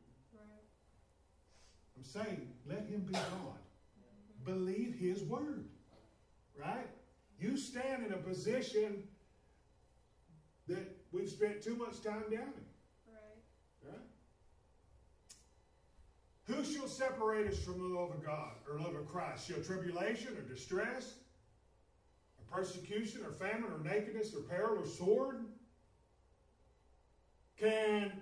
I'm saying, let Him be God. Believe His word. Right? You stand in a position that we've spent too much time doubting. Right. Right? Who shall separate us from the love of God or love of Christ? Shall tribulation or distress or persecution or famine or nakedness or peril or sword? Can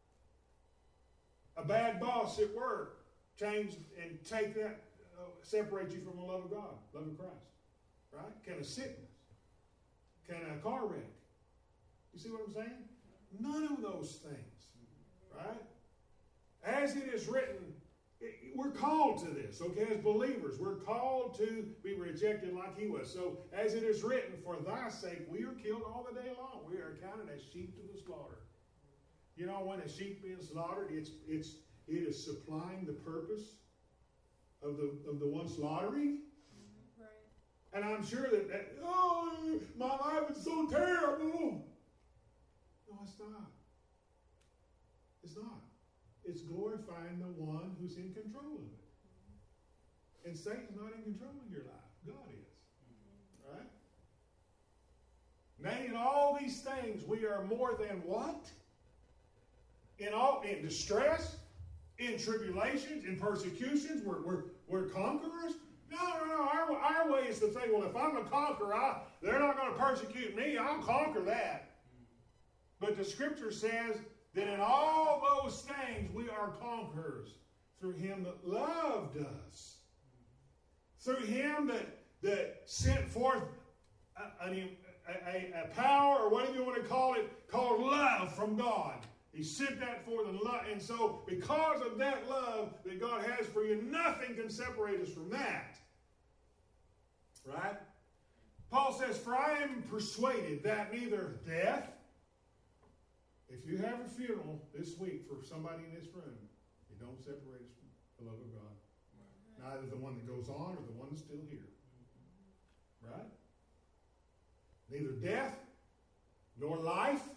a bad boss at work change and take that, uh, separate you from the love of God, love of Christ? Right? Can a sickness? Can a car wreck? You see what I'm saying? None of those things. Right? As it is written, it, we're called to this, okay? As believers, we're called to be rejected like He was. So, as it is written, for thy sake we are killed all the day long. We are counted as sheep to the slaughter. You know, when a sheep being slaughtered, it's it's It is supplying the purpose of the of the one slaughtering. Right. And I'm sure that, that oh, my life is so terrible. No, it's not. It's not. It's glorifying the one who's in control of it. And Satan's not in control of your life. God is. Right? Nay, in all these things, we are more than what? In all, in distress, in tribulations, in persecutions, we're, we're, we're conquerors. No, no, no. Our, our way is to think, well, if I'm a conqueror, I, they're not going to persecute me. I'll conquer that. But the Scripture says that in all those things, we are conquerors through Him that loved us. Through Him that, that sent forth a, a, a, a power, or whatever you want to call it, called love from God. He sent that forth in love. And so, because of that love that God has for you, nothing can separate us from that. Right? Paul says, for I am persuaded that neither death, if you have a funeral this week for somebody in this room, it don't separate us from the love of God. Right. Neither the one that goes on or the one that's still here. Right? Neither death nor life,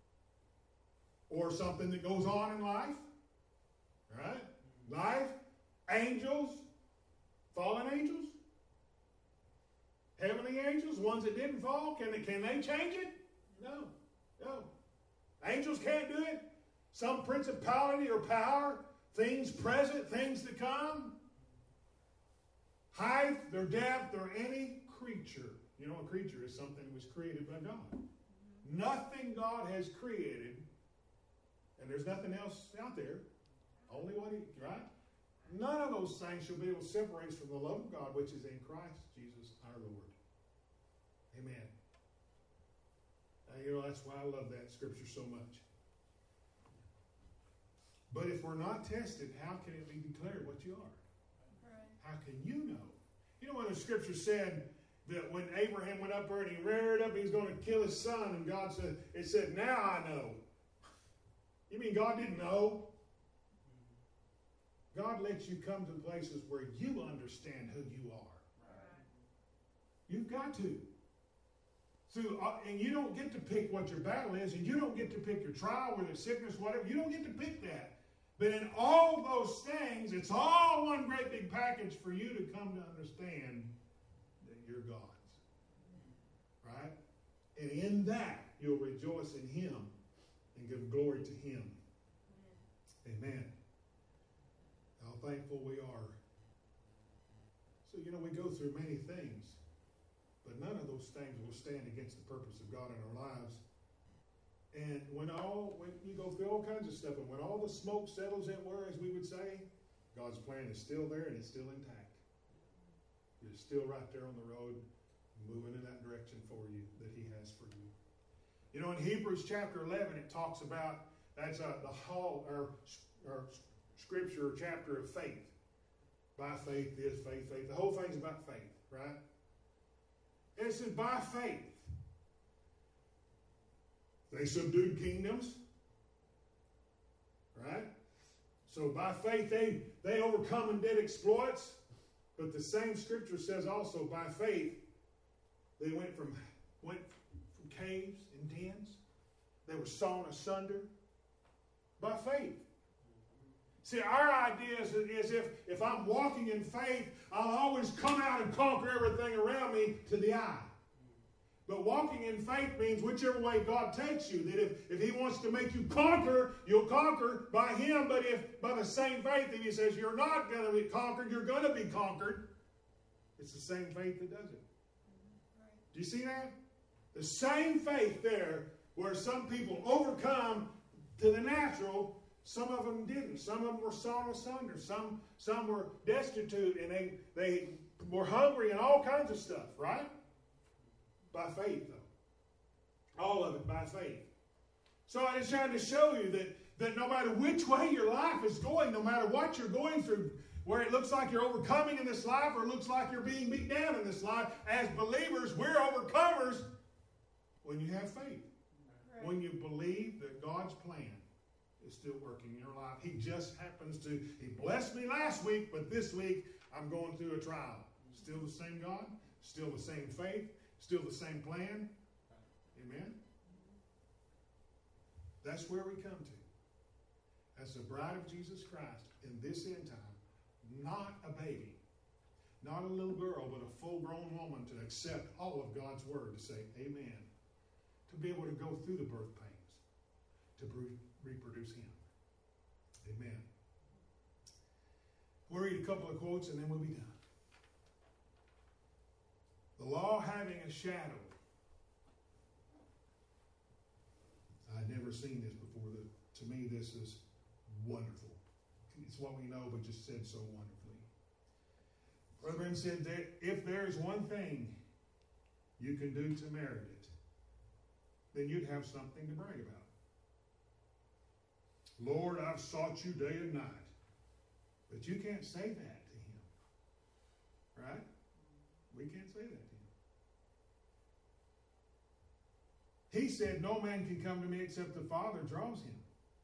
or something that goes on in life, right? Life, angels, fallen angels, heavenly angels, ones that didn't fall, can they, can they change it? No, no. Angels can't do it. Some principality or power, things present, things to come, height, or depth, or any creature. You know, a creature is something that was created by God. Nothing God has created. And there's nothing else out there. Only what He, right? None of those things shall be able to separate us from the love of God, which is in Christ Jesus our Lord. Amen. Now, you know, that's why I love that Scripture so much. But if we're not tested, how can it be declared what you are? Right. How can you know? You know when the Scripture said that when Abraham went up there and he reared up, he was going to kill his son, and God said, it said, now I know. You mean God didn't know? God lets you come to places where you understand who you are. Right. You've got to. So, uh, and you don't get to pick what your battle is, and you don't get to pick your trial, whether it's sickness, whatever. You don't get to pick that. But in all those things, it's all one great big package for you to come to understand that you're God's. Right? And in that, you'll rejoice in Him and give glory to Him. Amen. Amen. How thankful we are. So, you know, we go through many things, but none of those things will stand against the purpose of God in our lives. And when all, when you go through all kinds of stuff, and when all the smoke settles in where, as we would say, God's plan is still there and it's still intact. You're still right there on the road, moving in that direction for you that He has for you. You know, in Hebrews chapter eleven, it talks about, that's uh, the whole, or, or scripture or chapter of faith. By faith, this, faith, faith. The whole thing's about faith, right? And it says, by faith, they subdued kingdoms, right? So by faith, they, they overcome and did exploits. But the same scripture says also, by faith, they went from went from caves and dens. They were sawn asunder by faith. See, our idea is, is if, if I'm walking in faith, I'll always come out and conquer everything around me to the eye. But walking in faith means whichever way God takes you. That if, if He wants to make you conquer, you'll conquer by Him. But if by the same faith, if He says you're not going to be conquered, you're going to be conquered, it's the same faith that does it. Do you see that? The same faith there, where some people overcome to the natural, some of them didn't. Some of them were sawn asunder. Some, some were destitute, and they, they were hungry and all kinds of stuff, right? By faith, though. All of it by faith. So I just trying to show you that, that no matter which way your life is going, no matter what you're going through, where it looks like you're overcoming in this life or it looks like you're being beat down in this life, as believers, we're overcomers when you have faith. Right. When you believe that God's plan is still working in your life. He just happens to, He blessed me last week, but this week I'm going through a trial. Still the same God, still the same faith, still the same plan. Amen? That's where we come to. As the bride of Jesus Christ in this end time, not a baby, not a little girl, but a full-grown woman to accept all of God's word, to say amen, to be able to go through the birth pains, to re- reproduce him. Amen. We'll read a couple of quotes and then we'll be done. The law having a shadow. I'd never seen this before. To me, this is wonderful. It's what we know, but just said so wonderfully. Brother Branham said that if there is one thing you can do to merit it, then you'd have something to brag about. Lord, I've sought you day and night. But you can't say that to him. Right? We can't say that to him. He said, no man can come to me except the Father draws him.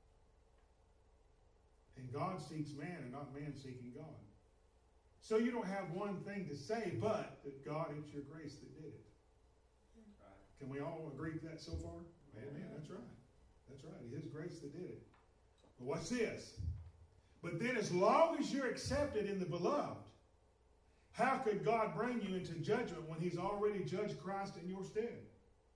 And God seeks man and not man seeking God. So you don't have one thing to say, but that God, it's your grace that did it. Right. Can we all agree to that so far? Amen. That's right. That's right. His grace that did it. But what's this? But then as long as you're accepted in the beloved, how could God bring you into judgment when he's already judged Christ in your stead?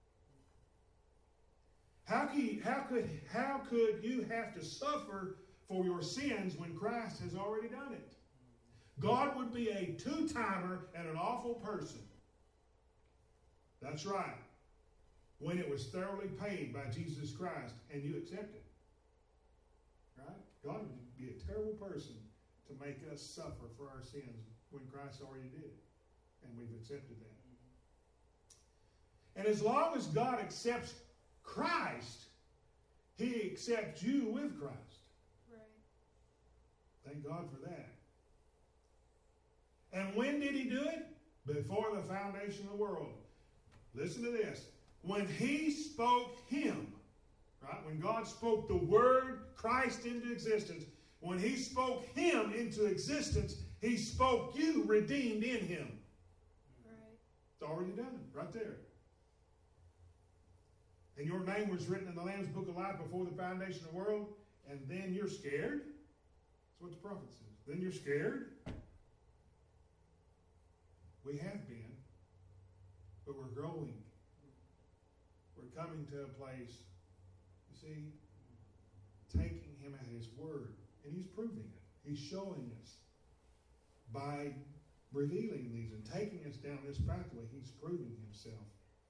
How could, he, how could, how could you have to suffer for your sins when Christ has already done it? God would be a two-timer and an awful person. That's right. When it was thoroughly paid by Jesus Christ and you accept it. Right? God would be a terrible person to make us suffer for our sins when Christ already did it. And we've accepted that. And as long as God accepts Christ, he accepts you with Christ. Right. Thank God for that. And when did he do it? Before the foundation of the world. Listen to this. When he spoke him, right? When God spoke the word Christ into existence, when he spoke him into existence, he spoke you redeemed in him. Right. It's already done, right there. And your name was written in the Lamb's Book of Life before the foundation of the world, and then you're scared? That's what the prophet says. Then you're scared? We have been, but we're growing. We're coming to a place, you see, taking him at his word. And he's proving it. He's showing us by revealing these and taking us down this pathway. He's proving himself.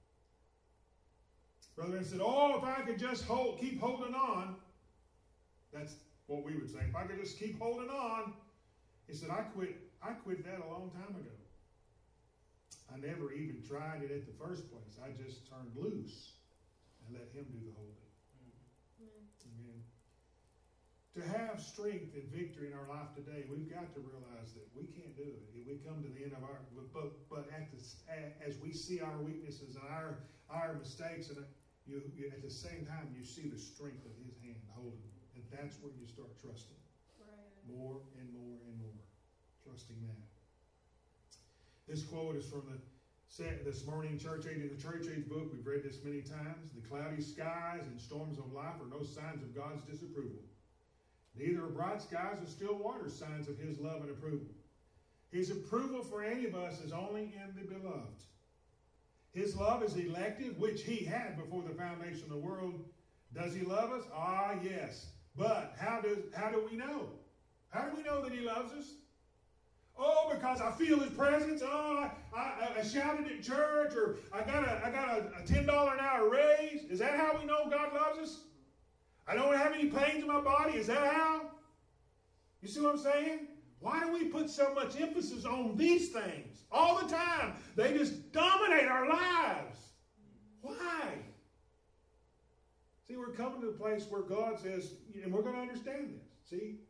Brother said, oh, if I could just hold, keep holding on. That's what we would say. If I could just keep holding on. He said, I quit, I quit that a long time ago. I never even tried it at the first place. I just turned loose and let him do the holding. Mm-hmm. Amen. To have strength and victory in our life today, we've got to realize that we can't do it. We come to the end of our, but but at the, as we see our weaknesses and our our mistakes, and you, you at the same time you see the strength of his hand holding, and that's where you start trusting right. more and more and more, trusting that. This quote is from the the Smyrna Church Age in the Church Age book. We've read this many times. The cloudy skies and storms of life are no signs of God's disapproval. Neither are bright skies or still waters signs of his love and approval. His approval for any of us is only in the beloved. His love is elective, which he had before the foundation of the world. Does he love us? Ah, yes. But how does how do we know? How do we know that he loves us? Oh, because I feel his presence. Oh, I, I, I shouted at church, or I got a I got a, a ten dollars an hour raise. Is that how we know God loves us? I don't have any pains in my body. Is that how? You see what I'm saying? Why do we put so much emphasis on these things all the time? They just dominate our lives. Why? See, we're coming to the place where God says, and we're going to understand this. See?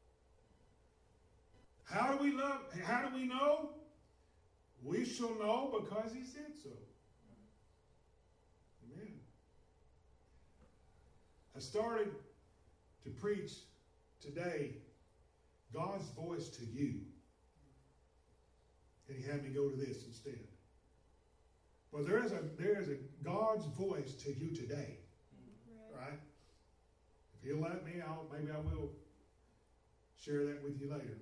How do we love? How do we know? We shall know because he said so. Amen. I started to preach today God's voice to you. And he had me go to this instead. But there is a there is a God's voice to you today. Right? right? If he'll let me, I'll, maybe I will share that with you later.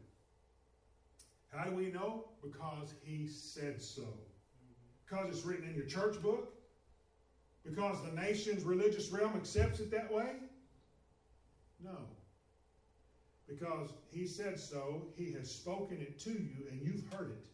How do we know? Because he said so. Because it's written in your church book? Because the nation's religious realm accepts it that way? No. Because he said so, he has spoken it to you, and you've heard it.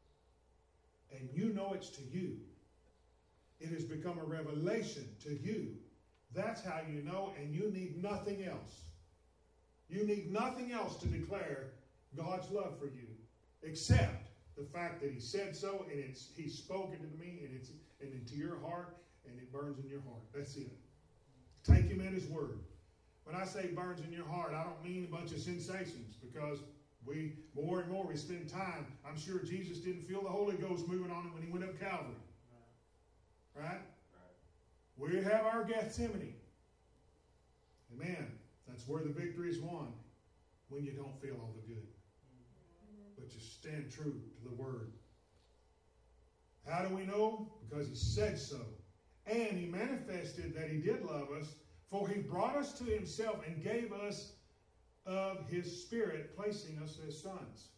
And you know it's to you. It has become a revelation to you. That's how you know, and you need nothing else. You need nothing else to declare God's love for you, except the fact that he said so, and it's he's spoken to me, and it's and into your heart, and it burns in your heart. That's it. Take him at his word. When I say burns in your heart, I don't mean a bunch of sensations, because we more and more we spend time. I'm sure Jesus didn't feel the Holy Ghost moving on him when he went up Calvary. Right? Right? We have our Gethsemane. Amen. That's where the victory is won, when you don't feel all the good. But you stand true to the word. How do we know? Because he said so. And he manifested that he did love us, for he brought us to himself and gave us of his Spirit, placing us as sons.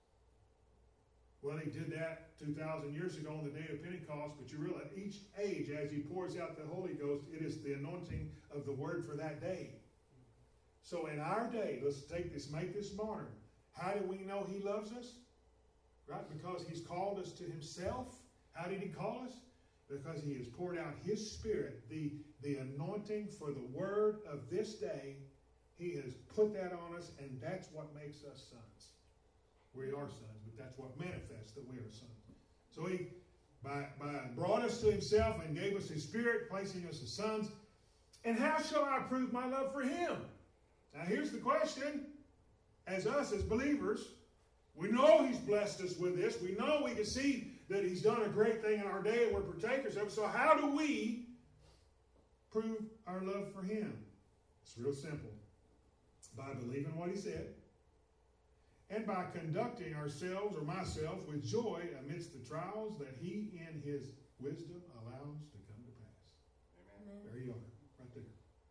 Well, he did that two thousand years ago on the day of Pentecost, but you realize each age, as he pours out the Holy Ghost, it is the anointing of the word for that day. So in our day, let's take this, make this modern. How do we know he loves us? Right? Because he's called us to himself. How did he call us? Because he has poured out his Spirit, the, the anointing for the word of this day. He has put that on us, and that's what makes us sons. We are sons, but that's what manifests that we are sons. So he by, by brought us to himself and gave us his Spirit, placing us as sons. And how shall I prove my love for him? Now here's the question. As us, as believers, we know he's blessed us with this. We know we can see that he's done a great thing in our day, and we're partakers of it. So how do we prove our love for him? It's real simple. By believing what he said, and by conducting ourselves or myself with joy amidst the trials that he in his wisdom allows to come to pass. Amen. There you are, right there.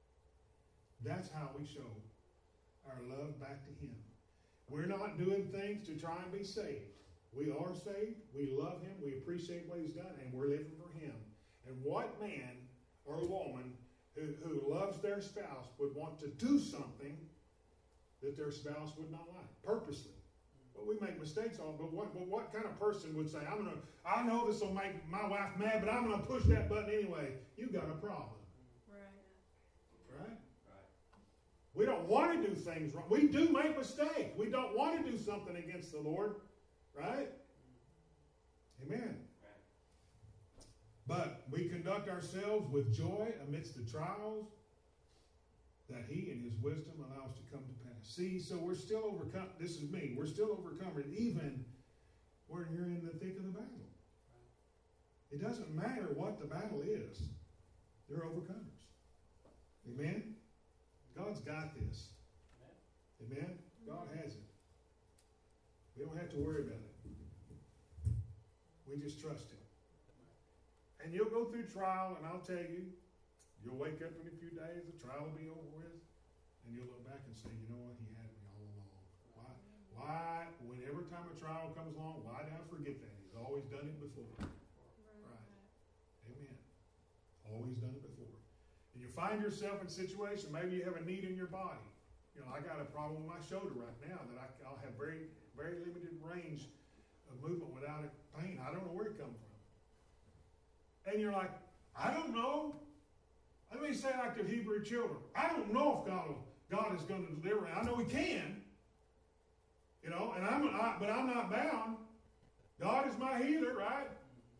That's how we show our love back to him. We're not doing things to try and be saved. We are saved, we love him, we appreciate what he's done, and we're living for him. And what man or woman who, who loves their spouse would want to do something that their spouse would not like, purposely? But we make mistakes on. But what, but what kind of person would say, "I'm gonna, I know this will make my wife mad, but I'm gonna push that button anyway"? You got a problem, right? Right? Right. We don't want to do things wrong. We do make mistakes. We don't want to do something against the Lord, right? Amen. Right. But we conduct ourselves with joy amidst the trials that he in his wisdom allows to come to pass. See, so we're still overcome. This is me. We're still overcomers even when you're in the thick of the battle. It doesn't matter what the battle is. They're overcomers. Amen? God's got this. Amen? God has it. We don't have to worry about it. We just trust him. And you'll go through trial, and I'll tell you, you'll wake up in a few days, the trial will be over with, and you'll look back and say, you know what, he had me all along. Why? Why, whenever time a trial comes along, why did I forget that? He's always done it before. Right. Amen. Always done it before. And you find yourself in a situation, maybe you have a need in your body. You know, I got a problem with my shoulder right now that I, I'll have very, very limited range of movement without it pain. I don't know where it comes from. And you're like, I don't know. Let me say like the Hebrew children. I don't know if God will, God is going to deliver. I know he can. You know, and I'm I, but I'm not bound. God is my healer, right?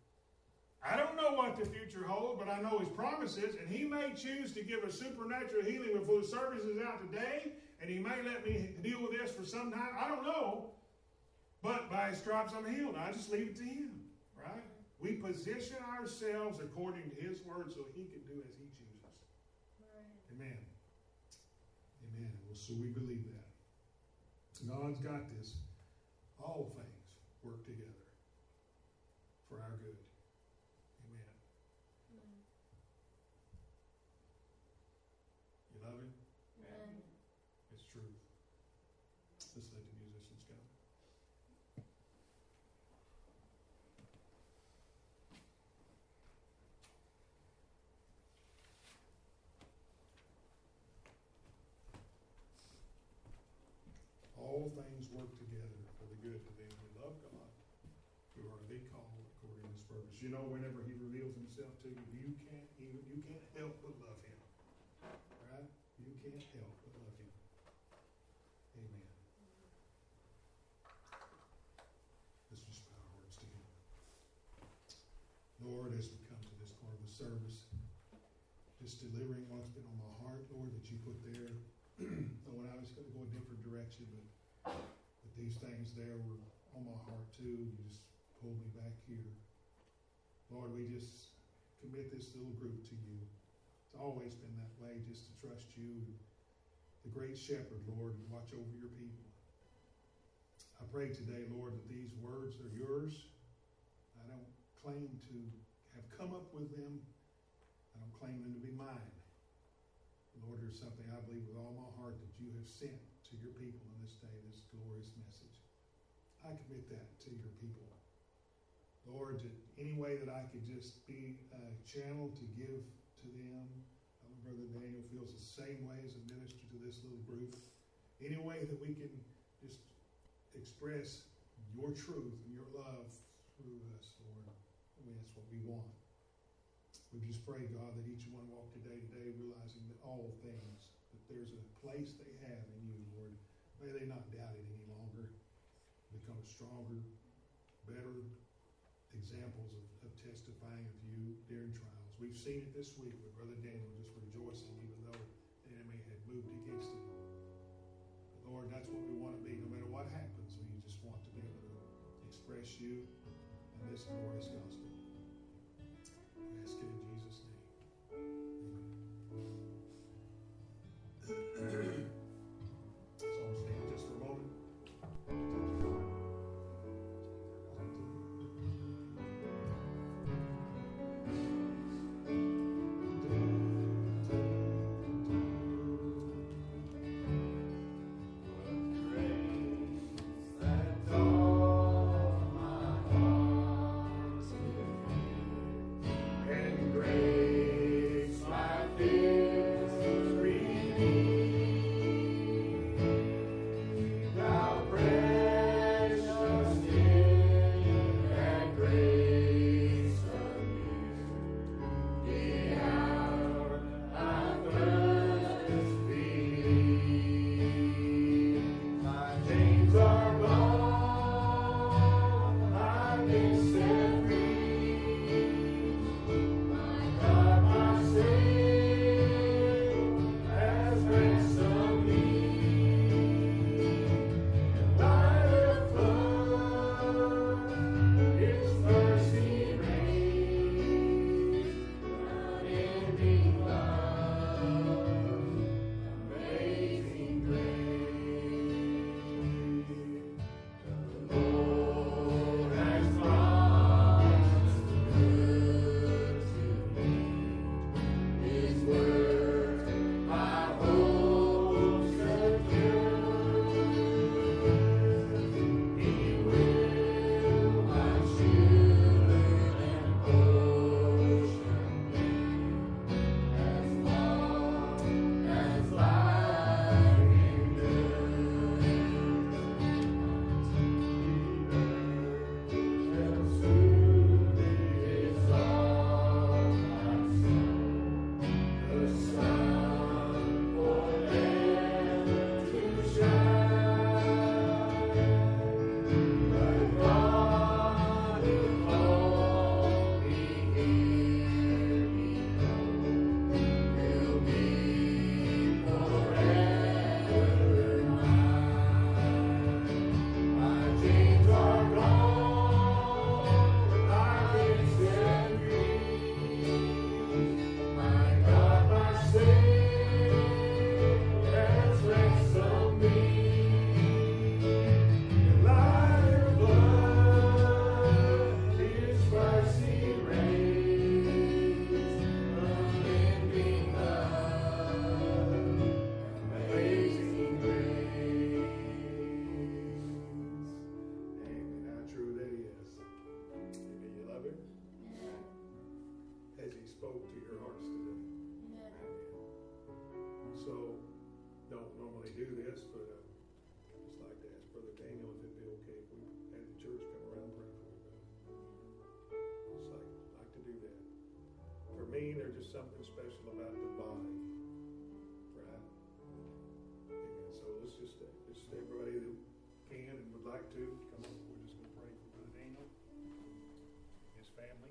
I don't know what the future holds, but I know his promises, and he may choose to give a supernatural healing before the service is out today, and he may let me deal with this for some time. I don't know. But by his stripes I'm healed. I just leave it to him, right? We position ourselves according to his word so he can do as he chooses. Right. Amen. Amen. Well, so we believe that. God's got this. All things work together for our good. Amen. Amen. You love him? Amen. It's truth. Let's let the musicians go. All things work together for the good to them who love God, who are the called according to his purpose. You know, whenever he reveals himself to you, you can't even you can't help but love him. Right? You can't help but love him. Amen. Let's just bow our hearts to him. Lord, as we come to this part of the service, just delivering what's been on my heart, Lord, that you put there. When I was going to go a different direction, but, but these things there were on my heart too. You just pulled me back here. Lord, we just commit this little group to you. It's always been that way, just to trust you, the great shepherd, Lord, and watch over your people. I pray today, Lord, that these words are yours. I don't claim to have come up with them. I don't claim them to be mine. Lord, there's something I believe with all my heart that you have sent to your people in this day, this glorious message. I commit that to your people. Lord, that any way that I could just be a channel to give to them. I know Brother Daniel feels the same way as a minister to this little group. Any way that we can just express your truth and your love through us, Lord. I mean, that's what we want. We just pray, God, that each one walk today today realizing that all things, that there's a place they have in you, Lord. May they not doubt it any longer. Become stronger, better examples of, of testifying of you during trials. We've seen it this week with Brother Daniel just rejoicing even though the enemy had moved against him. But Lord, that's what we want to be. No matter what happens, we just want to be able to express you in this glorious gospel. We ask it in Jesus' name. Amen. So I'll stand just for a moment. To is something special about the body, right? Amen. So let's just, just everybody that can and would like to, come on, we're just going to pray for Brother Daniel, his family.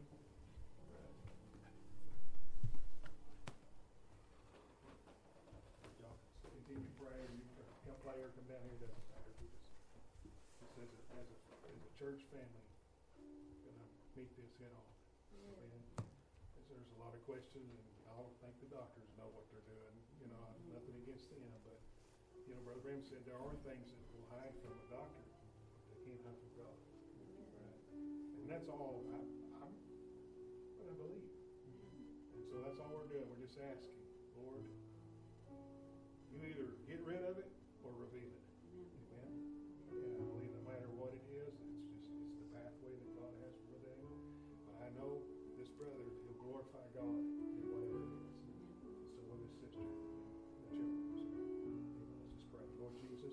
Y'all continue to pray, or you can come play or come down here, doesn't matter. We just, just as a, as a, as a church family, going to meet this head on. Amen. Because there's a lot of questions, and I don't think the doctors know what they're doing. You know, nothing against them, but you know, Brother Bram said there are things that will hide from a doctor, but they can't hide from God. Right? And that's all I, I'm what I believe. And so that's all we're doing. We're just asking, Lord, you either get rid of it or reveal it. Amen. And I believe no matter what it is, it's just it's the pathway that God has for Brother Daniel. But I know this brother, he'll glorify God in whatever it is. And so with his sister and the children. So, let's just pray. Lord Jesus,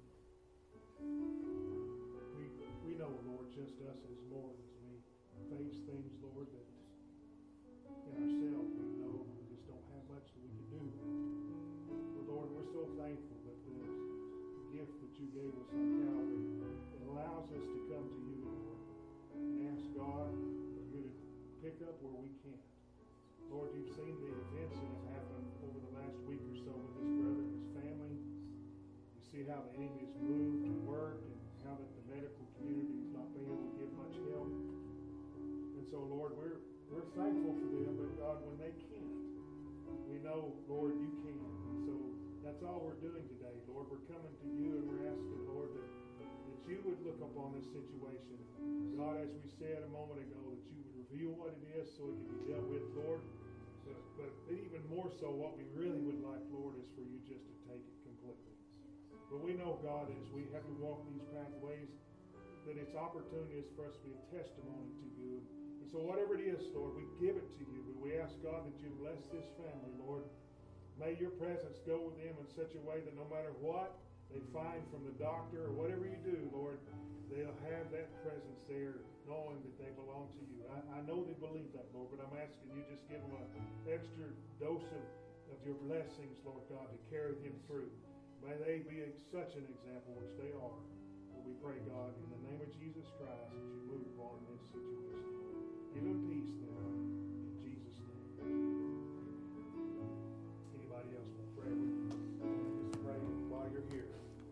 we we know, Lord, just us as more as we face things, Lord, that in ourselves we know we just don't have much that we can do. But Lord, we're so thankful that the gift that you gave us on Calvary, it allows us to come to you, Lord, and ask God for you to pick up where we can't. Lord, you've seen the events that have happened over the last week or so with this brother and his family. You see how the enemy has moved and worked, and how that the medical community is not being able to give much help. And so, Lord, we're we're thankful for them, but God, when they can't, we know, Lord, you can. And so that's all we're doing today, Lord. We're coming to you and we're asking, Lord, that, that you would look upon this situation. God, as we said a moment ago, that you would reveal what it is so it can be dealt with, Lord. But, but even more so, what we really would like, Lord, is for you just to take it completely. But we know, God, as we have to walk these pathways, that it's opportunities for us to be a testimony to you. And so whatever it is, Lord, we give it to you. But we ask, God, that you bless this family, Lord. May your presence go with them in such a way that no matter what they find from the doctor or whatever you do, Lord, they'll have that presence there, knowing that they belong to you. I, I know they believe that, Lord, but I'm asking you just give them an extra dose of, of your blessings, Lord God, to carry them through. May they be a, such an example, which they are. But we pray, God, in the name of Jesus Christ, as you move on in this situation, Lord. Give them peace now, in Jesus' name. Anybody else want prayer with me? Just pray while you're here.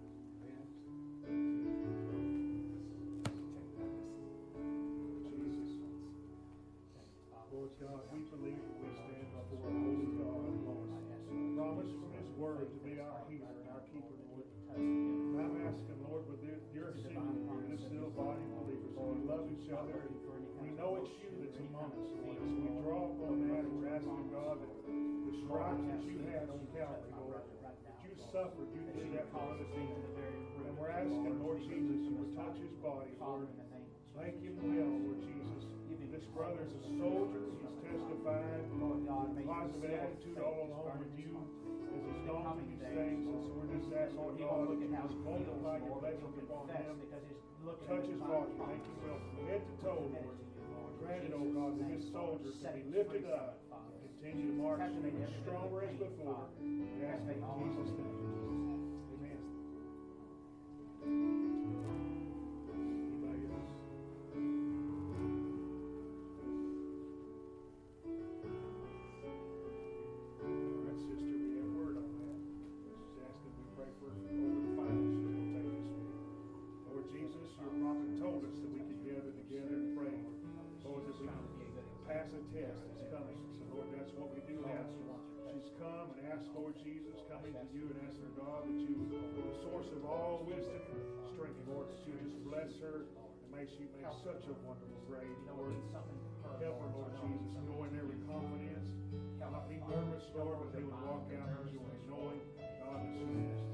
Jesus. Lord God, we believe that we stand before a holy God, Lord. Promise from his word to be our healer and our keeper, Lord. And I'm asking, Lord, with your assembly here, this little body of believers, we love each other. We know it's you that's among us, Lord. As we draw upon that, we're asking, God, that the stripes that you had on Calvary, Lord, that you suffered, you did that for us. And we're asking, Lord Jesus, you would touch his body, Lord. Thank him well, Lord Jesus. This brother's a soldier. He's testified a positive attitude all along with you as he's gone through these things. And so we're just asking, God, that you just multiply your blessings upon him. Touch his body. Make him well from head to toe, Lord. Grant it, oh God, that this soldier can be lifted up and continue to march as stronger as before. We ask in Jesus' name. Amen. Anybody else? All right, sister, we have word on that. Just asking we pray for over the finances. We'll take this week. Lord Jesus, your prophet told us that we could gather together and pray. Lord, that we can pass a test that's coming. So, Lord, that's what we do now. She's come and asked, Lord Jesus, coming to you and asking God that you, the source of all wisdom and strength, Lord, that you just bless her and may she make such a wonderful grade, Lord. Help her, Lord Jesus, go in there with confidence. Not be nervous, Lord, but they would walk out her joy, knowing, God, that she is